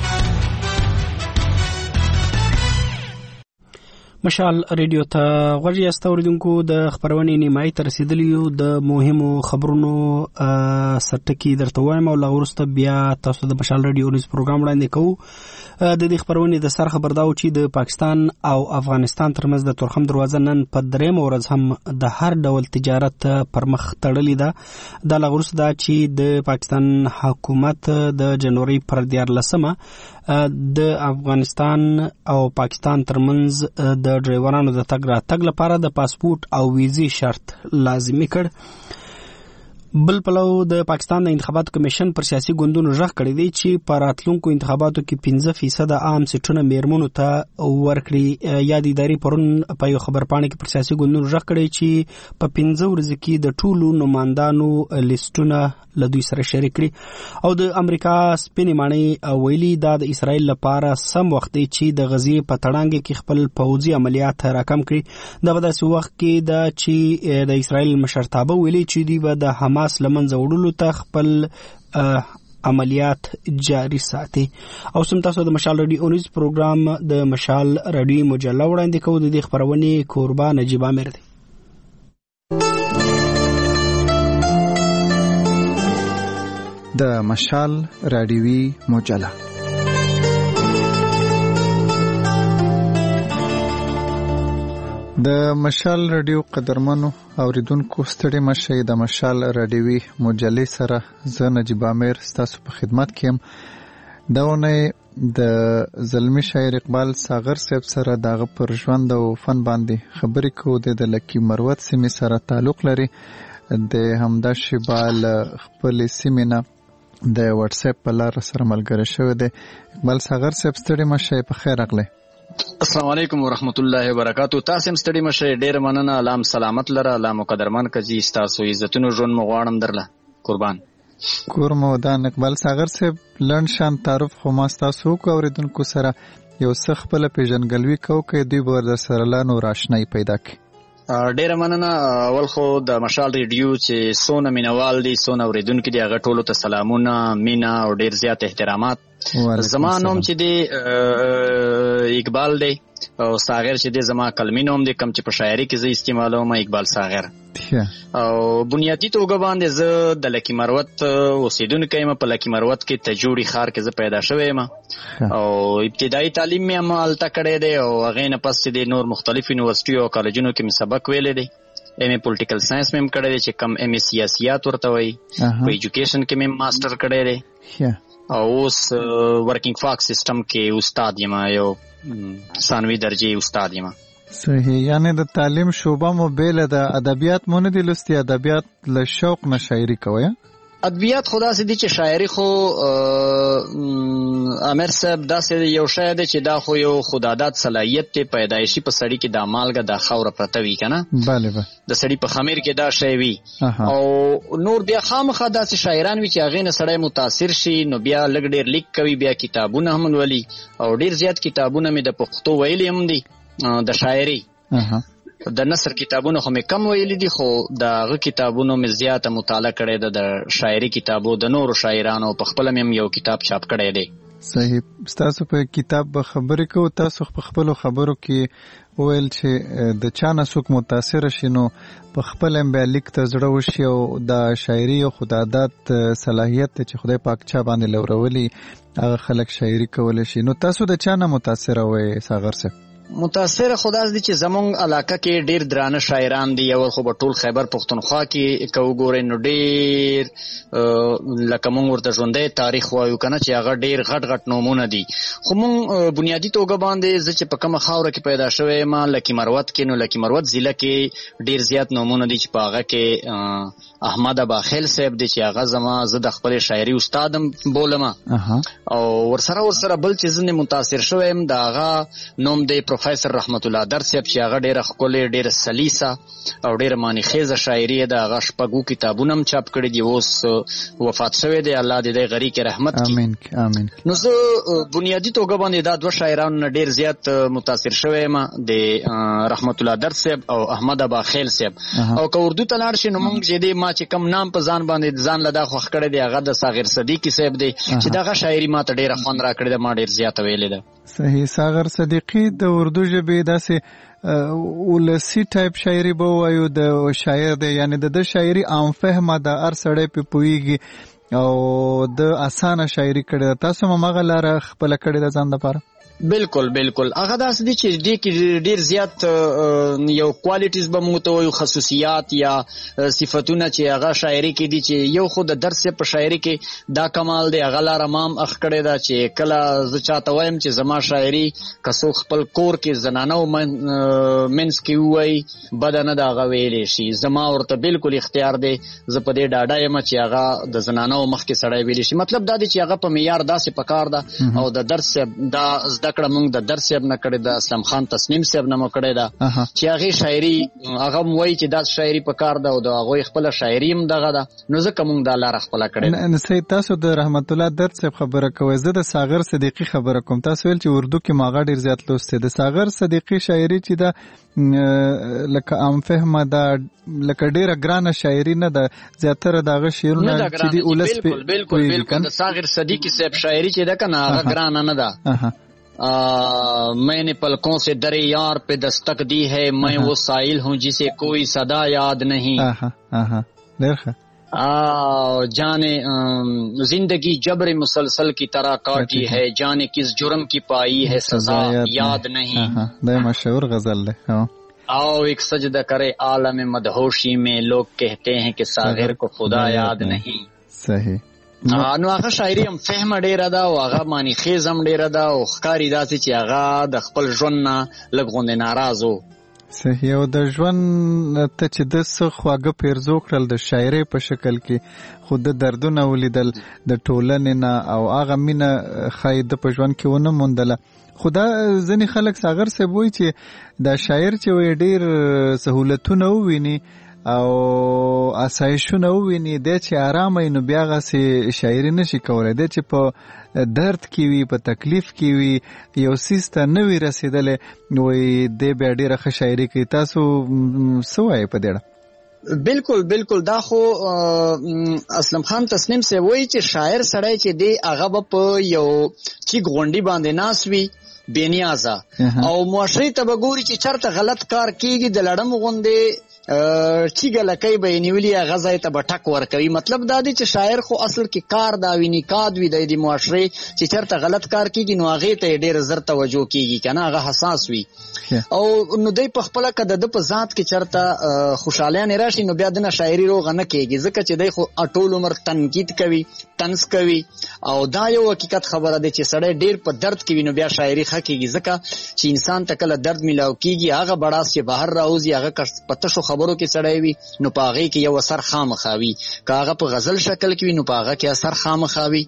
مشال ریډیو ته غوږ یاست اوریدونکو. د خبرونې نیمایي ته رسیدلی یو. د مهمو خبرونو سرټکي درته وایم او له وروسته بیا تاسو د مشال ریډیو نیوز پروګرام وړاندې کوو. د دې خبرونې د سر خبر دا و چې د پاکستان او افغانستان ترمنځ د تورخم دروازه نن په درېیمه ورځ هم د هر ډول تجارت پر مخ تړلې ده. دا له وروسته ده چې د پاکستان حکومت د جنوري پر دیارلسمه د افغانستان او پاکستان ترمنځ د ډرایورانو د تګ راتګ لپاره د پاسپورت او ویزې شرط لازمي کړ. بل پلو د پاکستان د انتخاباتو کمیشن پر سیاسي ګوندونو ژغ کړی دی چې په راتلونکو انتخاباتو کې پنځه فیصد عام سیټونه میرمنو ته ورکړي. یا د ادارې پرون په یو خبرپاڼه کې پر سیاسي ګوندونو ژغ کړی چې په پنځه ورځو کې د ټولو نمایندانو لیستونه له دوی سره شریک کړي. او د امریکا سپینې ماڼۍ ویلي دا د اسرائیل لپاره سم وخت دی چې د غزې په تړانګې کې خپل پوځي عملیات راکم کړي. دا په داسې وخت کې ده چې د اسرائیل مشرتابه ویلي چې دوی به د حماس لمنځه وړلو ته خپل عملیات جاری ساتي. او سم تاسو د مشال رادیو نیوز پروګرام د مشال رادیو مجله وړاندې کوو. د دې خبرونې کوربه نجیب عامر دی. د مشال رادیوي مجله د مشال رادیو قدرمنو اوریدونکو ستړي مشه. د مشال رادیوي مجلې سره زه نجیب عامر ستاسو په خدمت کې یم. داونه د زلمی شاعر اقبال ساغر صاحب سره دغه پر ژوند او فن باندې خبرې کوو. د لکی مروت سیمې سره تعلق لري. د همدا شیبال خپل سیمې نه د واتس اپ په لار سره ملګری شوی دی. اقبال ساغر صاحب ستړي مشه، په خیر راغلی. السلام علیکم ورحمت الله وبرکاتو. تاسو هم ستړي مشه، ډیر مننه. الله سلامت لره، الله مقدرمن کزي تاسو عزتونو ژوند مغواړم درله قربان. کورمو دان اقبال ساغر صاحب لند شان تعارف خو ما تاسو کو اوریدونکو سره یو څه خپل پیژنګلوي کو کې دوی به در سره لانو راشنای پیدا کی. ډیر مننه. اول خو د مشال ریډیو چې سونه مینوال دي سونه اوریدونکو دي هغه ټولو ته سلامونه، مینا او ډیر زیات احترامات. زما نوم چې دی اقبال دی او ساغر چې دی زما کلمي نوم دی، کم چې په شاعري کې زه استعمالوم اقبال ساغر. او بنیادی توګه باندې زه د لکی مروت اوسیدونکی یم. په لکی مروت کې تجوړي ښار کې زه پیدا شوی یم او ابتدایي تعلیم مې هم هلته کړی دی او هغې نه پس چې دی نور مختلف یونیورسټیو او کالجونو کې مې سبق ویلی دی. ایم ای پولیټیکل ساینس مې هم کړی دی چې کم ایم ای سیاسیات ورته وایي. په ایجوکیشن کې مې ماسټر کړی دی او اوس ورکینګ فاک سیستم کې استاد یم، یو ثانوي درجې استاد یم. صحیح. یعنی د تعلیم شعبه مو بیل د ادبیات مونږ دي لستي ادبیات له شوق نه شاعري کوي. ادبیات خدا سي دي چې شاعري خو امیر صاحب داسې یو شی دی چې دا خو یو خدادات صلاحیت ته پیدایشي په سړی کې د مالګه د خوره پرته وی کنه. bale bale د سړی په خمیر کې دا شی وی او نور بیا خامخا داسې شاعران وی چې هغه نه سړی متاثر شي نو بیا لګ ډیر لیک کوي، بیا کتابونه هم ولي او ډیر زیات کتابونه مې د پښتو ویلي هم دي د شاعري. د نثر کتابونو خو مې کم ویلي دي خو دغه کتابونو مې زیاته مطالعه کړې ده. د شاعري کتابو د نورو شاعرانو په خپل مې یو کتاب چاپ کړی دی. صحیح. تاسو په کتاب به خبرې کوو. تاسو په خپل خبرو کې ویل چې د چا نه څوک متاثر شي نو په خپل هم به لیک ته زړه وشي او د شاعري او خدادات صلاحیت چې خدای پاک چا باندې لورولي هغه خلک شاعري کول شي. نو تاسو د چا نه متاثر وئ ساغر صاحب؟ متاثر خدای دې چې زمونږ علاقه کې ډیر درانه شاعران دي. او خو په ټول خیبر پښتونخوا کې که وګورئ نو ډیر لکه مونږ ورته ژوندی تاریخ وایو کنه چې هغه ډیر غټ غټ نومونه دي. خو مونږ بنیادی توګه باندې زه چې په کومه خاوره کې پیدا شوی یم لکي مروت کې، نو لکي مروت ضلع کې ډیر زیات نومونه دي چې په هغه کې احمد اباخیل صاحب دی چې هغه زما زه د خپل شاعري استادم بولم. او ورسره ورسره بل چې زه متاثر شوی یم د هغه نوم دی پروفیسر رحمت الله در صاحب چې هغه ډیره ښکلې ډیره سلیسه او ډیره معنیخیزه شاعري ده. هغه شپږو کتابونه هم چاپ کړي دي، اوس وفات شوی دی، الله دې د غری کې رحمت کړي. امين امين. نو زه بنیادی توګه باندې دا دوه شاعرانو ډیر زیات متاثر شوی یم د رحمت الله در صاحب او احمد اباخیل صاحب. او که اردو ته لاړ شي نو موږ چې دی ما چې کم نام په ځان باندې ځان لدا خوښ کړی دی هغه د ساغر صدیقی صاحب دی چې دغه شاعري ما ته ډیره خوند را کړې ده، ما ډیر زیات ویلې ده. صحیح. ساغر صدیقی د اردو ژبې داسې ولسی ټایپ شاعري به وایو د شاعر دی، یعنی د شاعري عام فهمه د هر سړی په پوهیږي او د اسانه شاعري کړې ده. تاسو هم هغه لاره خپله کړې ده ځان دپاره؟ بالکل بالکل. هغه داسې دي چې دې کې ډیر زیات یو کوالټیز به موږ ته وایو، خصوصیات یا صفتونه چې هغه شاعري کې دي چې یو خو د درس په شاعري کې دا کمال دی. هغه لاره ما هم اخ کړې ده چې کله زه چاته وایم چې زما شاعري که څوک خپل کور کې زنانه و منځ کې ووایي بده نه ده هغه ویلی شي، زما ورته بالکل اختیار دی. زه په دې ډاډه یم چې هغه د زنانه و مخکې سړی ویلی شي. مطلب دا دی چې هغه په معیار داسې پکار ده. او د درس دا زده کړه موږ د درس صاحب نه کړې ده، اسلام خان تصنیم صاحب نه مو کړې ده چې هغې شاعري هغه هم وایي چې دا شاعري پکار ده او د هغوی خپله شاعري هم دغه ده. نو ځکه موږ دا لاره خپله کړې ده. سید تاسو د رحمت الله درد صاحب خبره کوئ، زه د ساغر صدیقي خبره کوم. تاسو ویل چې اردو کې ما هغه ډېر زیات لوستی. د ساغر صدیقي شاعري چې ده لکه عام فهمه ده، لکه ډیره ګرانه شاعري نه ده، زیاتره د هغه شعرونه چې دي ولس بالکل بالکل بالکل د ساغر صدیقي صاحب شاعري چې ده که نه هغه ګرانه نه ده. میں نے پلکوں سے در یار پہ دستک دی ہے، میں وہ سائل ہوں جسے کوئی صدا یاد نہیں. جانے زندگی جبر مسلسل کی طرح کاٹی ہے، جانے کس جرم کی پائی ہے سزا یاد نہیں. مشہور غزل ہے. آؤ ایک سجدہ کرے عالم مدہوشی میں، لوگ کہتے ہیں کہ ساغر کو خدا یاد نہیں. صحیح. نو هغه شاعري هم فهمه ډیره ده او هغه معنی خیز هم ډیره ده او ښکاري داسې چې هغه د خپل ژوند نه لږ غوندې ناراض و. صحیح. او د ژوند ته چې د څه خواږه پیرزو کړل د شاعرۍ په شکل کې، خو د دردونه ولیدل د ټولنې نه او هغه مینه ښایي د په ژوند کې ونه موندله. خو دا ځینې خلک ساغر صاحب وایي چې دا شاعر چې وایي ډېر سهولتونه وویني او آسایشونه وویني، دی چې آرامه وي نو بیا هغسې شاعري نشي کولی. دی چې په درد کې وي، په تکلیف کې وي، یو څیز ته نه وي رسېدلی، وایي دی بیا ډېره ښه شاعري کوي. تاسو څه وایئ په دې اړه؟ بالکل بالکل. دا خو اسلم خان تصنیم صاحب وایي چې شاعر سړی چې دی هغه به په یو چیک غونډي باندې ناست وي بې نیازه او معاشرې ته به ګوري چې چېرته غلط کار کېږي د لړم غوندې چیګه لکۍ به یې نیولي هغه ځای ته به ټک ورکوي. مطلب دا دی چې شاعر خو اصل کې کار دا وي، نکاد وي د معاشرې چې چېرته غلط کار کېږي نو هغې ته یې ډېر زر توجه کېږي که نه، هغه حساس وي. او نو دی په خپله که د ده په ذات کې چېرته خوشحالیانې راشي نو بیا دنه شاعري روغه نه کېږي، ځکه چې دی خو ټول عمر تنقید کوي، طنز کوي. او دا یو حقیقت خبره دی چې سړی ډېر په درد کې وي نو بیا شاعري ښه کېږي، ځکه چې انسان ته کله درد میلاو کېږي هغه بړاس چې بهر راوځي هغه په تشو خبرو کې سړی وي نو په هغې کې یو اثر خامخا وي، که هغه په غزل شکل کې وي نو په هغه کې اثر خامخا وي.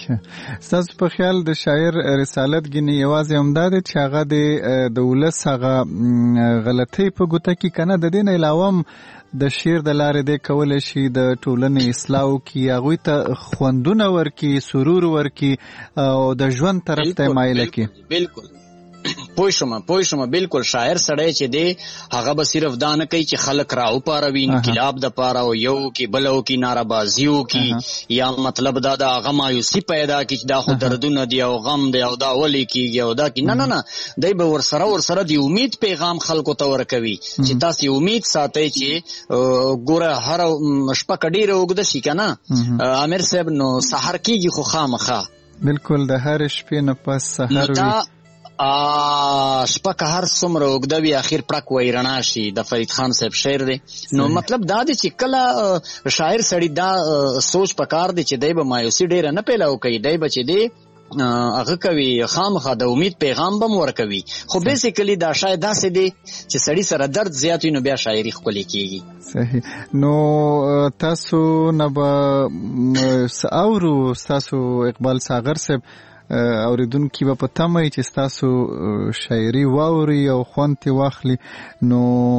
ستاسو په خیال د شاعر رسالت ګینې یوازې همدا دی چې هغه د ولس هغه غلطۍ په ګوته کې که نه، د دې نه علاوه هم د شعر د لارې دی کولی شي د ټولنې اصلاح وکړي، هغوی ته خوندونه ورکړي، سرور ورکړي او د ژوند طرف ته مایله کړي. بالکل پوه شوم پوه شوم بالکل. شاعر سړی چې دی هغه به صرف دا نه کوي چې خلک را وپاروي انقلاب دپاره او یو کې بل وکړي ناربازي وکړي یا مطلب دا د هغه مایوسي پیدا کړي چې دا خو دردونه دي او غم دی او دا ولې کېږي او دا کې نه نه نه، دی به ورسره ورسره د امید پیغام خلکو ته ورکوي چې تاسې امید ساتئ چې ګوره هره شپه که ډېره اوږده شي که نه امیر صاحب نو سحر کېږي خو خامخا. بالکل د هر شپې نه پس سحر وي. ا شپه که هر څومره اوږده وي اخر پړک وای رڼا شي د فرید خان صاحب شعر دی. نو مطلب دا دی چې کله شاعر سړی دا سوچ پکار دی چې دی به مایوسي ډیره نه پیلاو کوي، دی به چې دی هغه کوي خامخا د امید پیغام بم ورکوي. خو بیسیکلی دا شاید داسې دی چې سړی سره درد زیات وي نو بیا شاعري ښکلې کیږي. صحیح. نو تاسو نه به اورو تاسو اقبال ساغر صاحب اوریدونکي به په تمه چې ستاسو شاعري واوري او خوند ترې واخلي، نو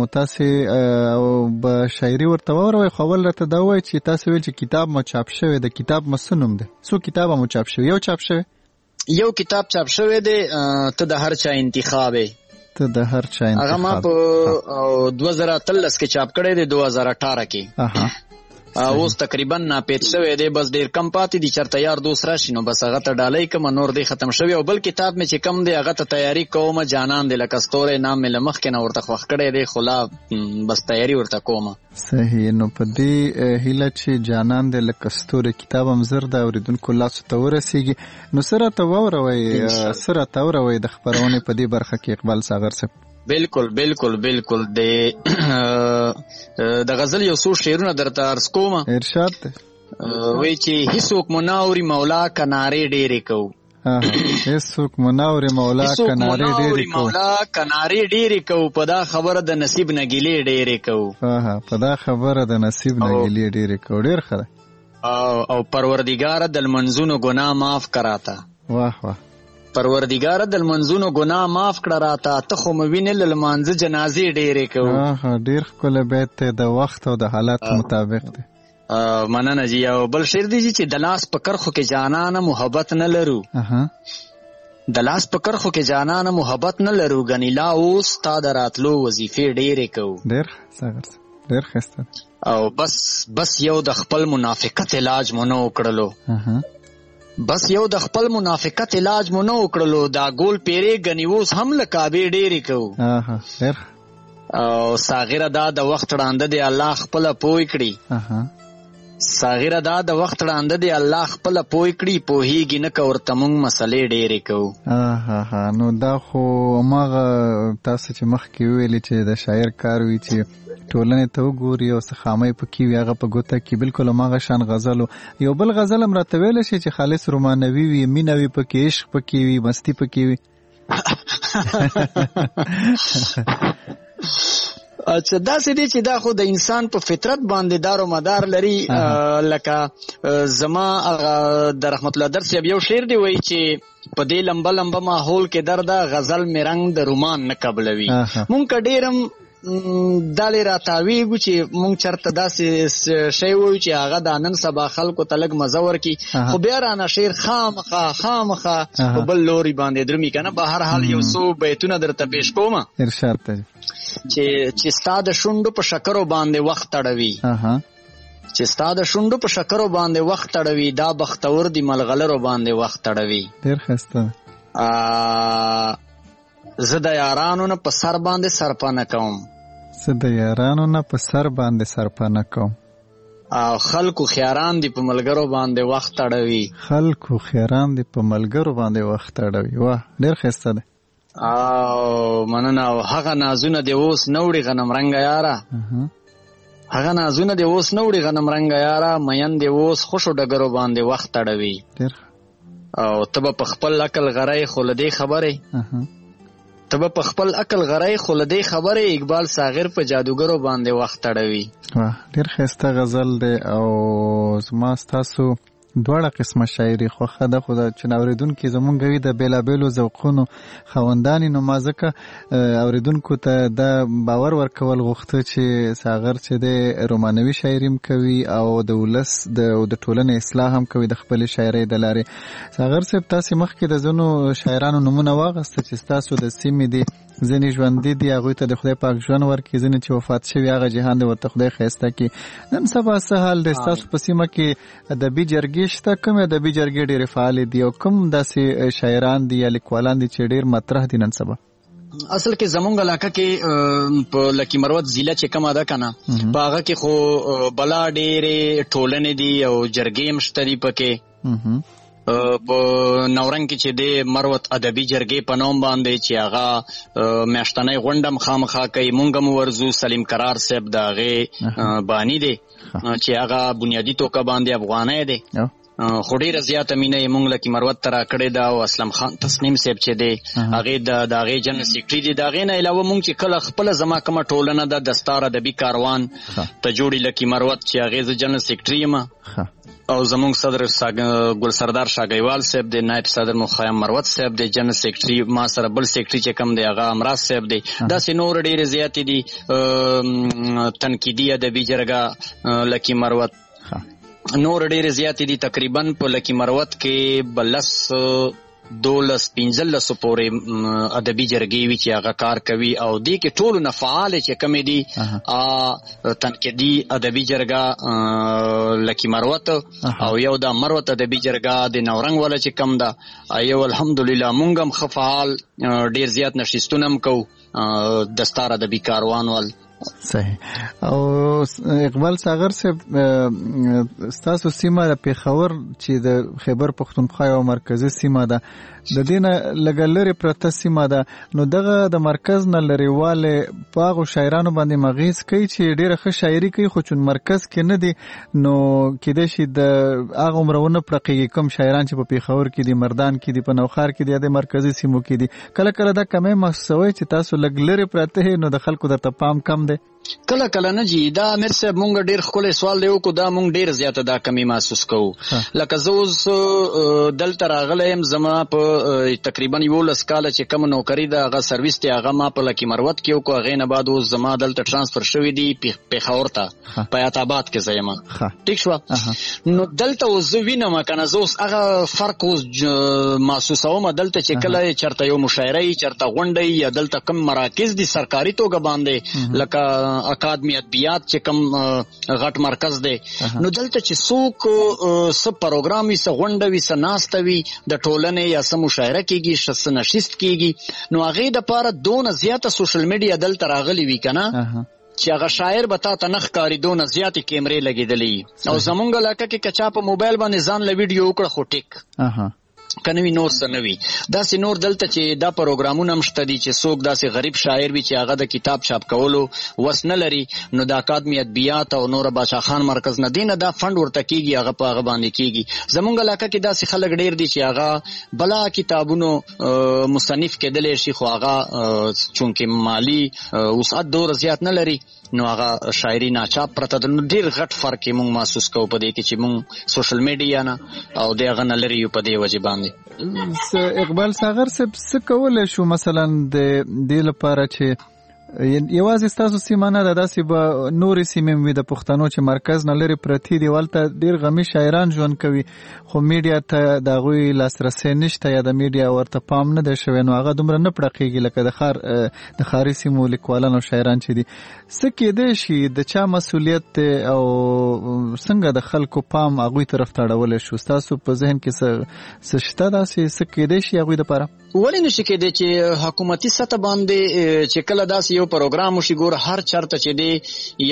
تاسې به شاعري ورته واوروئ. خو اول راته دا ووایئ چې تاسې ویل چې کتاب مو چاپ شوی، د کتاب مو څه نوم دی؟ څو کتابه مو چاپ شوی؟ یو چاپ شوی یو کتاب چاپ شوی دی، ته د هر چا انتخاب ته د هر چا انتخاب. هغه ما په دوه زره اتلس کې چاپ کړی دی، دوه زره اټاره کې. اوس تقریبا ناپید شوی دی، بس ډیر کم پاتې دي. چرته یار دوست راشي نو بس هغه ته ډالۍ کوم، نور دی ختم شوی. او بل کتاب مې چې کم دی هغه ته تیاری کوم، جانان دی لکه ستوری نام مې له مخکې نه ورته خوښ کړی دی، خو لا بس تیاری ورته کوم. صحیح. نو په دې هیله چې جانان دی لکه ستوری کتاب هم زر د اوریدونکو لاسو ته ورسیږي. نو څه راته واوروئ څه راته واوروئ د خپرونې په دې برخه کې اقبال ساغر صاحب؟ بالکل بالکل بالکل. د د غزل یو څو شعرونه درته عرض کوم. ارشاد دی. وایي چې هیڅوک مو نه اوري مولا که نارې ډېرې کوو. هیڅوک مو نه اوري مولا که نارې ډېرې کوو. مولا که نارې ډېرې کوو، په دا خبره د نصیب نه ګیلې ډېرې کوو. په دا خبره د نصیب نه ګیلې ډېرې کوو. ډېر ښه ده. او پروردګاره د لمنځونو ګناه معاف کراته. واه واه. پروردګاره د لمنځونو ګناه معاف کړه راته، ته خو مې وینې له لمانځه جنازې ډېرې کوو. ډېر ښکلی بیت دی، د وخت او د حالات مطابق دی. مننه جی. او بل شعر دی چې د لاس په کرخو کې جانانه محبت نه لرو، د لاس په کرخو کې جانانه محبت نه لرو، ګنې لا اوس تا د راتلو وظیفې ډېرې کوو. ډېر ښه، ډېر ښایسته. او بس بس یو د خپل منافقت علاج مو نه وکړلو، بس یو د خپل منافقت علاج مو نه وکړلو، دا ګول پیرې ګنې اوس هم له کعبې ډېرې کوو. او ساغره دا د وخت ړانده دی الله خپله پوی کړي، ساغره دا د وخت ړانده دی الله خپله پوی کړي، پوهېږي نه که ورته مونږ مسلې ډېرې کوو. نو دا خو هماغه تاسو چې مخکې وویلې چې د شاعر کار وي چې ټولنې ته وګوري او څه خامۍ پکې وي هغه په ګوته کې، بالکل هماغه شان غزل. یو بل غزل هم راته ویلی شي چې خالص رومانوي وي، مینه وي پکې، عشق پکې وي، مستی پکې وي. اچھا داسې دی چې دا خو د انسان په فطرت باندې دار و مدار لري. لکه زما د رحمت الله در صاحب یو شعر دی وایي چې په دې لمبه لمبه ماحول کې درده غزل مې رنګ د رومان نه قبلوي. مونږ که ډېر هم دالې راتاویږو چې مونږ چرته داسې شی وایو چې هغه د نن سبا خلکو ته لږ مزه ورکړي، خو بیا رانه شعر خامخا خامخا په بل لوري باندې درومي که نه. به هر حال یو څو بیتونه درته پیش کوم. ارشاد ته. چې چې ستا د شونډو په شکرو باندې وخت تړوي، چې ستا د شونډو په شکرو باندې وخت تړوي، دا بختور دی ملغلرو باندې وخت تړوي. ډېر ښایسته. زه د یارانو نه په سر باندې سرپنه کوم، زه د یارانو نه په سر باندې سرپنه کوم، او خلکو خیاران دی په ملګرو باندې وخت تړوي، خلکو خیاران دی په ملګرو باندې وخت تړوي. واه ډېر ښایسته دی. او مننه. او هغه نازونه دی اوس نوړي غنم رنګه یاره، هغه نازونه دی اوس نوړي غنم رنګه یاره، مین دی اوس خوشو ډګرو باندې وخت تړوي. او ته به په خپل عقل غری خو له دې خبرې ته به په خپل عقل غری خو له دې خبرې اقبال ساغر په جادوګرو باندې وخت تړوي. واه ډېر ښایسته غزل دی. او زما ستاسو دواړه قسمه شاعري خوښه ده، خو چې اورېدونکي زمونږ وي د بېلابېلو ذوقونو خاوندانې، نو ما ځکه اورېدونکو ته دا باور ورکول غوښته چې ساغر چې دی رومانوي شاعري هم کوي او د ولس د ټولنې اصلاح هم کوي د خپلې شاعرۍ د لارې. ساغر صاحب تاسې مخکې د ځینو شاعرانو نومونه واخیسته چې ستاسو د سیمې دي، ځینې ژوندي دي هغوی ته د خدای پاک ژوند ورکړي، ځینې چې وفات شوي هغه جهان دی ورته خدای ښایسته کړي. نن سبا څه حال دی ستاسو په سیمه کې؟ ادبي جرګې شته؟ کوم ادبي جرګې ډېرې فعالې دي او کوم داسې شاعران دي یا لیکوالان دي چې ډېر مطرح دي نن سبا؟ اصل کې زمونږ علاقه کې په لکی مروت ضلع چې کومه ده که نه، په هغه کې خو بلا ډېرې ټولنې دي او جرګې هم شته دي پکې. په نورنګ کې چې د مروت ادبي جرګې په نوم باندې چې هغه میاشتنۍ غونډه مخامخا کوي. مونږ هم ورزو. سلیم قرار صاحب د هغې بانی دی چې هغه بنیادي توګه باندې افغانۍ دی، خو ډېره زیاته مینه یې مونږ لکه مروت ته راکړې ده. او اسلم خان تسنیم صاحب چې دی هغې د هغې جنرال سیکرټري دی. د هغې نه علاوه مونږ چې کله خپله زما کومه ټولنه ده دستار ادبي کاروان ته جوړې لکه مروت چې هغې زه جنرال سیکرټري یم، او زمونږ صدر ګل سردار شاګیوال صاحب دی، نائب صدر مخیم مروت صاحب دی، جنرال سیکرټري ما سره بل سیکرټري چې کوم دی هغه امراض صاحب دی. داسې نور ډېرې زیاتې دي. تنقیدي ادبي جرګه لکه مروت نور ډېرې زیاتې دي. تقریبا په لکه مروت کې بلس دولس پنځلسو پورې ادبي جرګې وي چې هغه کار کوي، او دې کې ټولو نه فعال چې کومې دي تنقیدي ادبي جرګه لکه مروت او یو د مروت ادبي جرګه د نورنګ والا چې کم ده. یو الحمدلله مونږ هم ښه فعال ډېر زیات نشستونه هم کوو دستار ادبي کاروان وال. صحیح. او اقبال ساغر صاحب ستاسو سیمه د پیښور چې د خیبر پښتونخوا یو مرکزی سیمه ده، د دې نه لږه لرې پرته سیمه ده، نو دغه د مرکز نه لرېوالی په هغو شاعرانو باندې مغیز کوي چې ډېره ښه شاعري کوي، خو چون مرکز کې نه دي نو کیدای شي د هغه عمره ونه پرقېږي کوم شاعران چې په پیښور کې دي، مردان کې دي، په نوښار کې دي، یا د مرکزي سیمو کې دي. کله کله دا کمی محسوسوئ چې تاسو لږ لرې پراته نو د خلکو درته پام کم دی؟ کله کله نه جي. دا امیر صاحب مونږ ډېر ښکلی سوال دی وکړو، دا مونږ ډېر زیاته دا کمی محسوس کوو. لکه زه اوس دلته راغلی یم، زما په تقریبا یولس کاله چې کومه نوکري ده هغه سرویس دی هغه ما په لکه مروت کې وکړو. هغې نه بعد اوس زما دلته ټرانسفر شوي دي پیښور ته، په حیات آباد کې زه یم. ټیک شوه. نو دلته اوس زه وینم که نه، زه اوس هغه فرق اوس محسوسوم دلته چې کله چېرته یو مشاعره یي، چېرته غونډه یي، یا دلته کوم مراکز دي سرکاري توګه باندې لکه اکادمی ادبیات چې کوم غټ مرکز دی، نو دلته چې څوک څه پروګرام وي، څه غونډه وي، څه ناسته وي د ټولنې، یا څه مشاعره کېږي، څه نشست کېږي، نو هغې دپاره دونه زیاته سوشل میډیا دلته راغلي وي که نه چې هغه شاعر به تا ته نه ښکاري، دونه زیاتې کیمرې لګېدلې. او زمونږ علاقه کې که چا په موبایل باندې ځان له ویډیو وکړه خو ټیک که نه وي نور څه نه وي. داسې نور دلته چې دا پروګرامونه هم شته دي چې څوک داسې غریب شاعر وي چې هغه د کتاب چاپ کولو وس نه لري، نو د اکادمي ادبیات او نور باچا خان مرکز نه دی نه دا فنډ ورته کېږي، هغه په هغه باندې کېږي. زمونږ علاقه کې داسې خلک ډېر دي چې هغه بلا کتابونو مصنف کېدلی شي، خو هغه چونکې مالي وسعت دوره زیات نه لري، نو هغه شاعري ناچاپ پرته ده. نو ډېر غټ فرق یې مونږ محسوس کوو په دې کې چې مونږ سوشل میډیا نه او د هغه نه لرې یو په دې وجې باندې. اقبال ساغر صاحب څه کولی شو مثلا د دې لپاره چې یوازې ستاسو سیمه نه ده، داسې به نورې سیمې هم وي د پښتنو چې مرکز نه لرې پرتې دي، هلته ډېر غمي شاعران ژوند کوي، خو میډیا ته د هغوی لاسرسی نشته یا د میډیا ورته پام نه دی شوی، نو هغه دومره نه پړقېږي لکه د ښار د ښاري سیمو لیکوالان او شاعران چې دي. څه کېدی شي، د چا مسؤلیت دی او څنګه د خلکو پام هغوی طرف ته اړولی شو؟ ستاسو په ذهن کې څه شته داسې څه کېدی شي هغوی دپاره؟ ولې نشي کېدی چې حکومتي سطح باندې چې کله داسې یو پروګرام وشي، ګوره هر چرته چې دی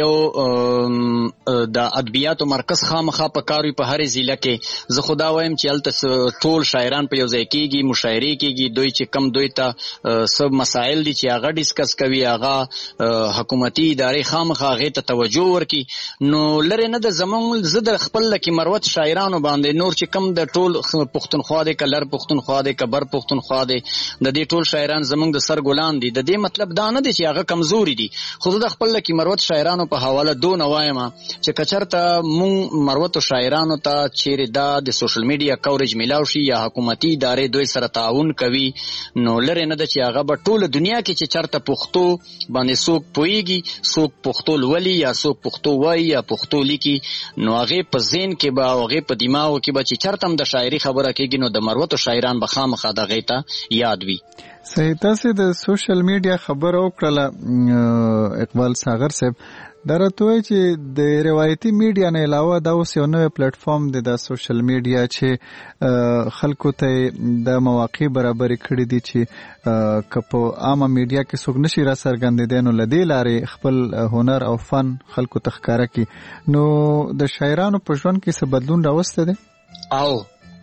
یو د ادبیاتو مرکز خامخا په کار وي په هرې ضلع کې. زه خو دا وایم چې هلته ټول شاعران په یو ځای کېږي، مشاعرې کېږي، دوی چې کم دوی ته څه مسایل دي چې هغه ډسکس کوي، هغه حکومتي ادارې خامخا هغې ته توجه ورکړي. نو لرې نه ده زمونږ زه د خپل لکه مروت شاعرانو باندې نور چې کم د ټول پښتونخوا دی، که لر پښتونخوا دی، که بر پښتونخوا دی، د دې ټول شاعران زمونږ د سر ګلان دي. د دې مطلب دا نه دی چې هغه کمزوري دي، خو زه د خپل لکه مروت شاعرانو په حواله دونه وایم چې که چېرته مونږ مروتو شاعرانو ته چیرې دا د سوشل میډیا کوریج میلاو شي یا حکومتي ادارې دوی سره تعاون کوي، نو لرې نه ده چې هغه به ټوله دنیا کې چې چېرته پښتو باندې څوک پوهېږي، څوک پښتو لولي یا څوک پښتو وایي یا پښتو لیکي، نو هغې په ذهن کې به او هغې په دماغو کې به چې چېرته هم د شاعري خبره کېږي، نو د مروتو شاعران به خامخا د هغې ته یاد وي. صحیح. تاسې د سوشل میډیا خبره وکړله اقبال ساغر صاحب، دا راته وایي چې د روایتي میډیا نه علاوه دا اوس یو نوی پلیټ فارم دی د سوشل میډیا چې خلکو ته د مواقع برابرې کړي دي چې که په عامه میډیا کې څوک نشي را څرګندېدی نو له دې لارې خپل هنر او فن خلکو ته ښکاره کړي. نو د شاعرانو په ژوند کې څه بدلون راوستی دی؟ او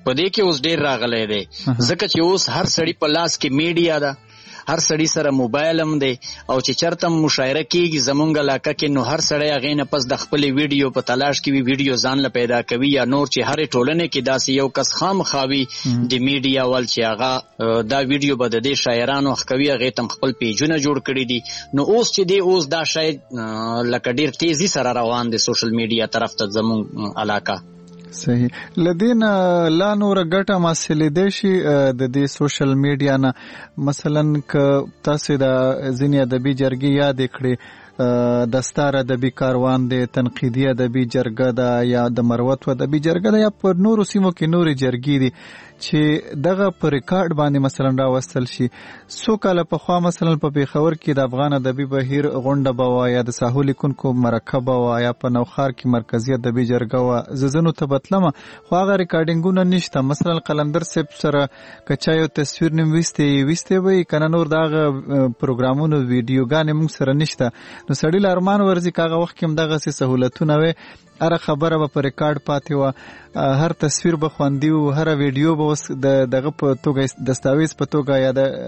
په دې کې اوس ډیر راغلی دی ځکه چې اوس هر سړی په لاس کې میډیا ده، هر سړی سره موبایل هم دی، او چې چرته مشاعره کیږي زمونږ علاقه کې نو هر سړی هغې نه پس د خپلې ویډیو په تلاش کې وي، ویډیو ځان له پیدا کوي، یا نور چې هرې ټولنې کې داسې یو کس خامخا وي د میډیا ول چې هغه دا ویډیو به د دې شاعرانو ښکوي، هغې ته هم خپل پیجونه جوړ کړي دي. نو اوس چې دی اوس دا شاید لکه ډیر تیزی سره روان دی سوشل میډیا طرف ته زمونږ علاقه. صحیح. لدین لا نور ګټه حاصلې دی شي د دې سوشل میډیا نه، مثلا ک تاسو د ځینې ادبي جرګې یاد کړې د ستار ادبي کاروان دی، تنقیدي ادبي جرګه ده، یا د مروت ادبي جرګه ده، یا پر نورو سیمو کې نورې جرګې دي چې دغه په ریکارډ باندې مثلا راوستل شي. څو کاله پخوا مثلا په پیښور کې د افغان ادبي بهیر غونډه به وه، یا د ساحو لیکونکو مرکه به وه، یا په نوښار کې مرکزي ادبي جرګه وه. زه ځینو ته بتلمه خو هغه ریکارډینګونه نشته. مثلا قلندر صاحب سره که چا یو تصویر نیم ویستې ویستې به یې که نه نور د هغه پروګرامونو ویډیوګانې موږ سره نشته. نو سړي له ارمان ورځي که هغه وخت کې هم دغسې سهولتونه وې، هره خبره به په ریکارډ پاتې وه، هر تصویر به خوندي و، هره ویډیو به اوس دغه په توګه دستاویز په توګه یا د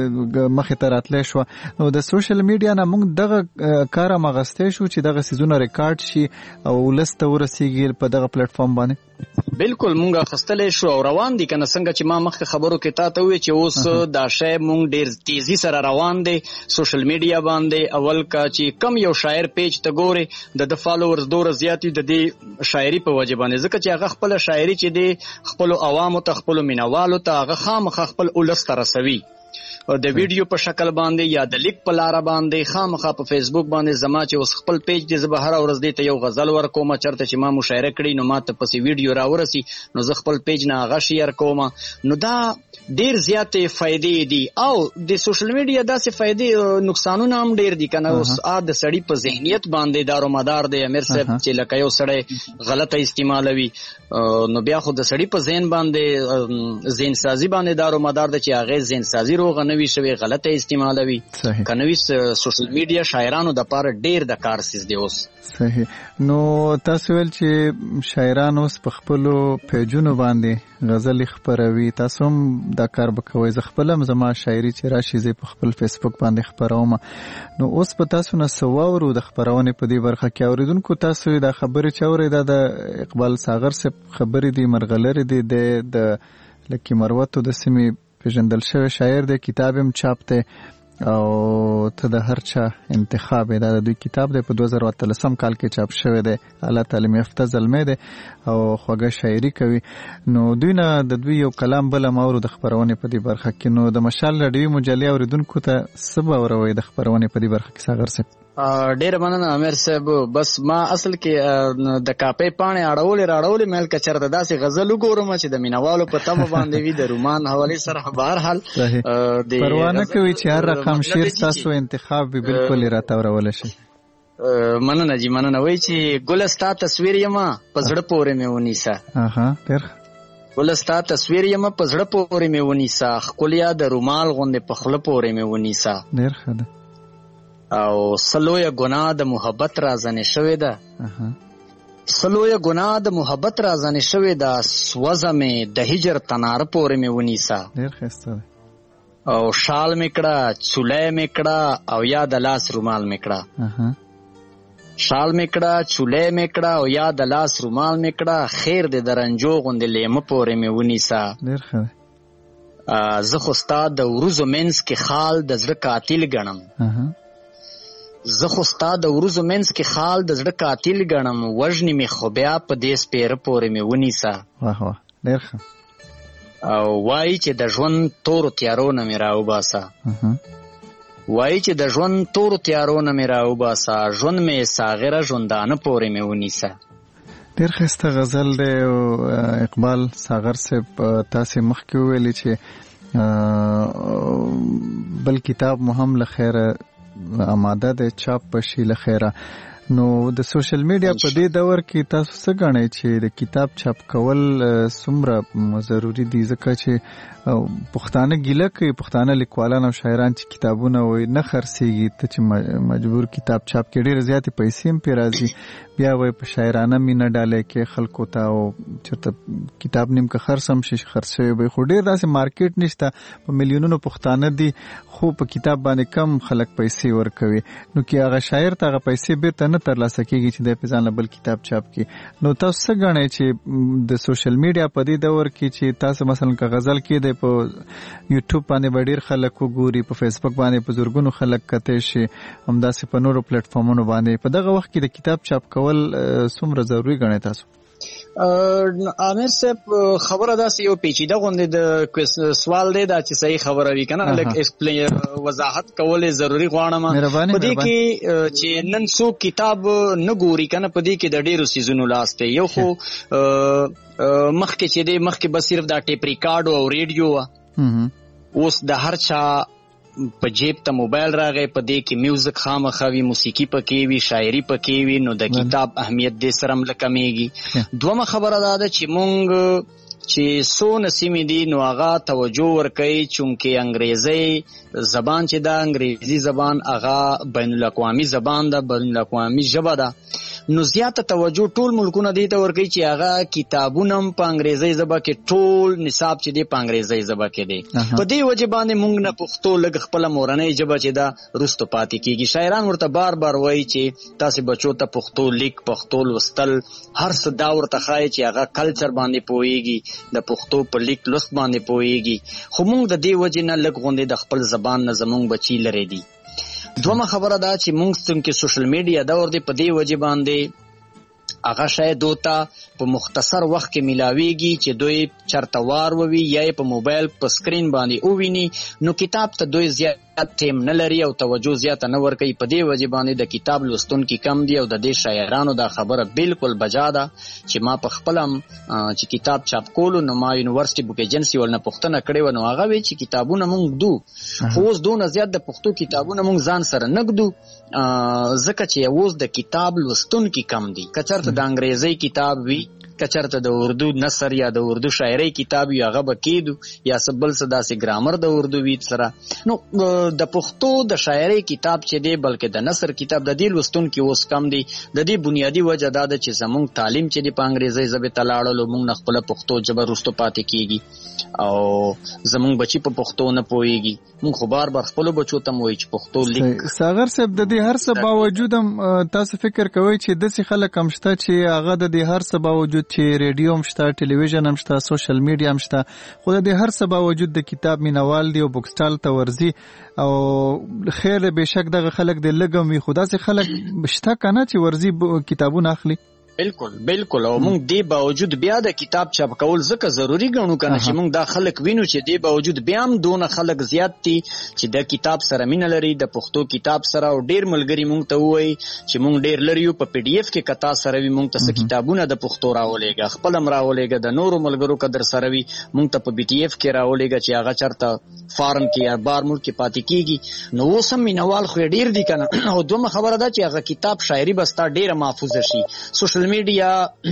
مخې ته راتلی شوه. نو د سوشل میډیا نه موږ دغه کار هم اخیستی شو چې دغه څیزونه ریکارډ شي او ولس ته ورسیږي په دغه پلیټفارم باندې. بالکل مونږ اخیستلی شو او روان دي، که نه څنګه چې ما مخکې خبرو کې تا ته وویل چې اوس دا شی مونږ ډېر تیزي سره روان دی سوشل میډیا باندې. اول که چې کم یو شاعر پیج ته ګورې د ده فالوورز دومره زیات وي د دې شاعري په وجه باندې، ځکه چې هغه خپله شاعري چې دی خپلو عوامو ته خپلو مینوالو ته هغه خامخا خپل ولس ته رسوي د ویډیو په شکل باندې یا د لیک په لاره باندې. خامخا په فیسبوک باندې زما چې اوس خپل پیج دی زه به هره ورځ دې ته یو غزل ورکوم، چېرته چې ما مشاعره کړي نو ما ته پسې ویډیو راورسي نو زه خپل پیج نه هغه شیر کوم. نو دا ډیر زیاتې فائدې دي او د سوشل میډیا داسې فائدې نقصانونه هم ډیر دي. کنه اوس ا د سړی په ذهنیت باندې دارو مدار دی امیر صاحب چې لکه یو سړی غلطه استعمالوي نو بیا خو د سړی په ذهن باندې ذهن سازي باندې دارو مدار دی چې هغه ذهن سازي روغه نه وي شوی، غلطه استعمالوي. کنه وی سوشل میډیا شاعرانو د پاره ډیر د کار سیس دی اوس. صحیح. نو تاسو ویل چې شاعران اوس په خپلو پیجونو باندې غزل خپروي، تاسو هم دا کار وکوئ. زه خپل هم زما شاعري چې راشي زه په خپل فیسبوک باندې خپروم. نو اوس په تاسو نه څه واورو د خپرونې په دې برخه کې؟ اورېدونکو تاسو دا خبرې چې اورئ دا د اقبال ساغر صاحب خبرې دي، مرغلرې دي، د لکي مروتو د سیمې پیژندل شوی شاعر دی، کتاب هم چاپ دی او ته د هر چا انتخاب دا د دوی کتاب دی، په دوه زره اتلسم کال کې چاپ شوی دی. اعلی تعلیم یافته زلمی دی او خوږه شاعري کوي. نو دوی نه د دوی یو کلام بل هم اورو د خپرونې په دې برخه کې. نو د مشال راډیوي مجلې اورېدونکو ته څه به اوروئ د خپرونې په دې برخه کې ساغر صاحب؟ ډیره مننه امیر صاحب. بس ما اصل کې د کاپۍ پاڼې اړولې راړولې مېل که چېرته داسې غزل وګورم چې د مینوالو په تمه باندې وي د رومان حوالې سره بهرحال پروا نه کوي چې هر رقم شعر ستاسو انتخاب وي بالکل یې راته اورولی شي. مننه جي مننه. وایي چې ګله ستا تصویر یمه په زړه پورې مې ونیسه، ګله ستا تصویر یمه په زړه پورې مې ونیسه، ښکلیا د رومال غوندې په خوله پورې مې ونیسه. ډېر ښه ده. او سلویه ګناه د محبت رازنې شوې ده، سلویه ګناه د محبت رازنې شوې ده، سوزه مې د هجر تناره پورې مې ونیسه. ډېر ښایسته ده. او شال مې کړه، چولی مې کړه او یا د لاس رومال مې کړه، شال مې کړه، چولی مې کړه او یا د لاس رومال مې کړه، خیر دې د رنجو غوندې لیمه پورې مې ونیسه. ډېر ښه ده. زه خو ستا د وروځو منځ کې خال د زړه قاتل ګڼم، زه خو ستا د وروځو منځ کې خال د زړه قاتل ګڼم، وژنې مې خو بیا په دې سپېره پورې مې ونیسه. واه واه ډېر ښه. او وایي چې د ژوند تورو تیارو نه مې راوباسه، وایي چې د ژوند تورو تیارو نه مې راوباسه، ژوند مې ساغره ژوندانه پورې مې ونیسه. ډېر ښایسته غزل دی. اقبال ساغر صاحب تاسې مخکې وویلې چې بل کتاب مو هم له خیره آماده دی چاپ بشي له خیره. نو د سوشل میډیا په دې دور کې تاسو څه غواړئ چې د کتاب چاپ کول څومره ضروری دي ځکه چې پښتانه ګیله کوي پښتانه لیکوالان او شاعران چې کتابونه وای نه خرڅيږي ته چې مجبور کتاب چاپ کې ډېر زیاتې پیسې هم پیرازي بیا وای په شاعرانه مینه ډالې کې خلکو ته او چرته کتاب نیم که خرڅم شي خرڅوي به خو ډېر داسې مارکیټ نشته په میلیونونو پښتانه دي خو په کتاب باندې کم خلک پیسې ورکوي نو کې هغه شاعر ته هغه پیسې بیرته نه ترلاسه کیږي چې د پېژان بل کتاب چاپ کړي نو تاسو څه غواړئ چې د سوشل میډیا په دې دور کې چې تاسو مثلا که غزل کې د په یوټیوب باندې ډېر خلک وګوري په فیسبوک باندې په زورګونو خلک کته شي همداسې په نورو پلیټ فارمونو باندې په دغه وخت کې د کتاب چاپ کول څومره ضروری ګڼئ تاسو امیر صاحب خبره داسې یو پیچیده غوندې د سوال دی دا چې صحیح خبره وي کنه لکه ایکسپلین وضاحت کول ضروری غواړم په دې کې چې نن څو کتاب نه ګوري کنه په دې کې د ډېرو سيزونو لاس دی یو خو مخکې چې دی مخکې بس صرف دا ټیپ ریکارډ او ریډیو اوس د هر چا په جیب ته موبایل راغی په دې کې میوزیک خامخا وي موسیقي پکې وي شاعري پکې وي نو د کتاب اهمیت دې سره هم لکمیږي دومره خبره ده چې مونږ چې سو نسیمې دي نو هغه توجه ورکوي چونکې انګریزي زبان چې دا انګریزي زبان هغه بین الاقوامي زبان ده بین الاقوامي ژبه ده نو زیاته توجه ټول ملکونه دي ته ورکوي چې هغه کتابونه په انګریزي ژبه کې ټول نصاب چې دی په انګریزي ژبه کې دی په دې وجه باندې مونږ نه پښتو لږ خپل مورنۍ ژبه چې دا رستو پاتې کیږي شاعران ورته بار بار وایي چې تاسو بچو ته پښتو لیک پښتو لوستل هر څه دا ورته ښایي چې هغه کلچر باندې پوهیږي د پښتو په لیک لوست باندې پوهیږي خو مونږ د دې وجه نه لږ غوندې د خپل زبان نه زمونږ بچي لري دي دومره خبره ده چې مونږ څنګه سوشل میډیا دور دی په دې وجه باندې هغه شاید دوتا په مختصر وخت کې ملاويږي چې دوی چرته وار ووي یا په موبایل په سکرین باندې اوویني نو کتاب ته دوی زیات تیم نه لري او توجه زیات نه ورکوي په دې وجه باندې د کتاب لوستونکي کم دي او د دې شاعرانو دا خبره بالکل بجا ده چې ما په خپلم چې کتاب چاپ کولو نو ما یونیورسيټي بوک ایجنسی ولنه پښتنه کړې و نو هغه وی چې کتابونه مونږ دو خو اوس دونه زیات د پښتو کتابونه مونږ ځان سره نګدو ځکه چې اوس د کتاب لوستونکي کم دي کچرته د انګریزي کتاب وی کچرته د اردو نثر یا د اردو شاعري کتاب یا غو بکیدو یا سبل صدا سي ګرامر د اردو وی سره نو د پښتو د شاعري کتاب چې دی بلکې د نثر کتاب د دې لوستونکي اوس کم دی د دې بنیادی وجه دا ده چې زموږ تعلیم چې دی په انګریزي ژبه تلاړلو موږ خپل پښتو ژبه رستو پاتې کیږي او زموږ بچي په پښتو نه پويږي موږ خو بار بار خپل بچو ته وایي چې پښتو لیک ساغر صاحب د دې هر څه باوجود هم تاسو فکر کوئ چې د څه خلک هم شته چې هغه د دې هر څه باوجود چې ریډیو هم شته ټلویزیون هم شته سوشل میډیا هم شته خو د دې هر څه باوجود د کتاب مینوال دی او بوک سټال ته ورځي او خیر بهشک دغه خلک د لګم وي خدا سي خلک شته کنه چې ورځي کتابونه اخلي بالکل بالکل او موږ دی باوجود بیا د کتاب چاپ کول ځکه ضروری ګڼو کنه چې موږ دا خلک وینو چې دی باوجود بیا هم دونه خلک زیات دي چې د کتاب سره مینه لري د پښتو کتاب سره او ډیر ملګری موږ ته وایي چې موږ ډیر لريو په پی ډی اف کې کتا سره وي موږ ته کتابونه د پښتو راولېګا خپل هم راولېګا د نورو ملګرو قدر سره وي موږ ته په بی ټی اف کې راولېګا چې هغه چرته فارم کې یا بار ملک کې پاتې کیږي نو اوس هم مینوال خو ډیر دي کنه او دومره خبره ده چې هغه کتاب شاعري بستا ډیره محفوظ شي سوشل میډیا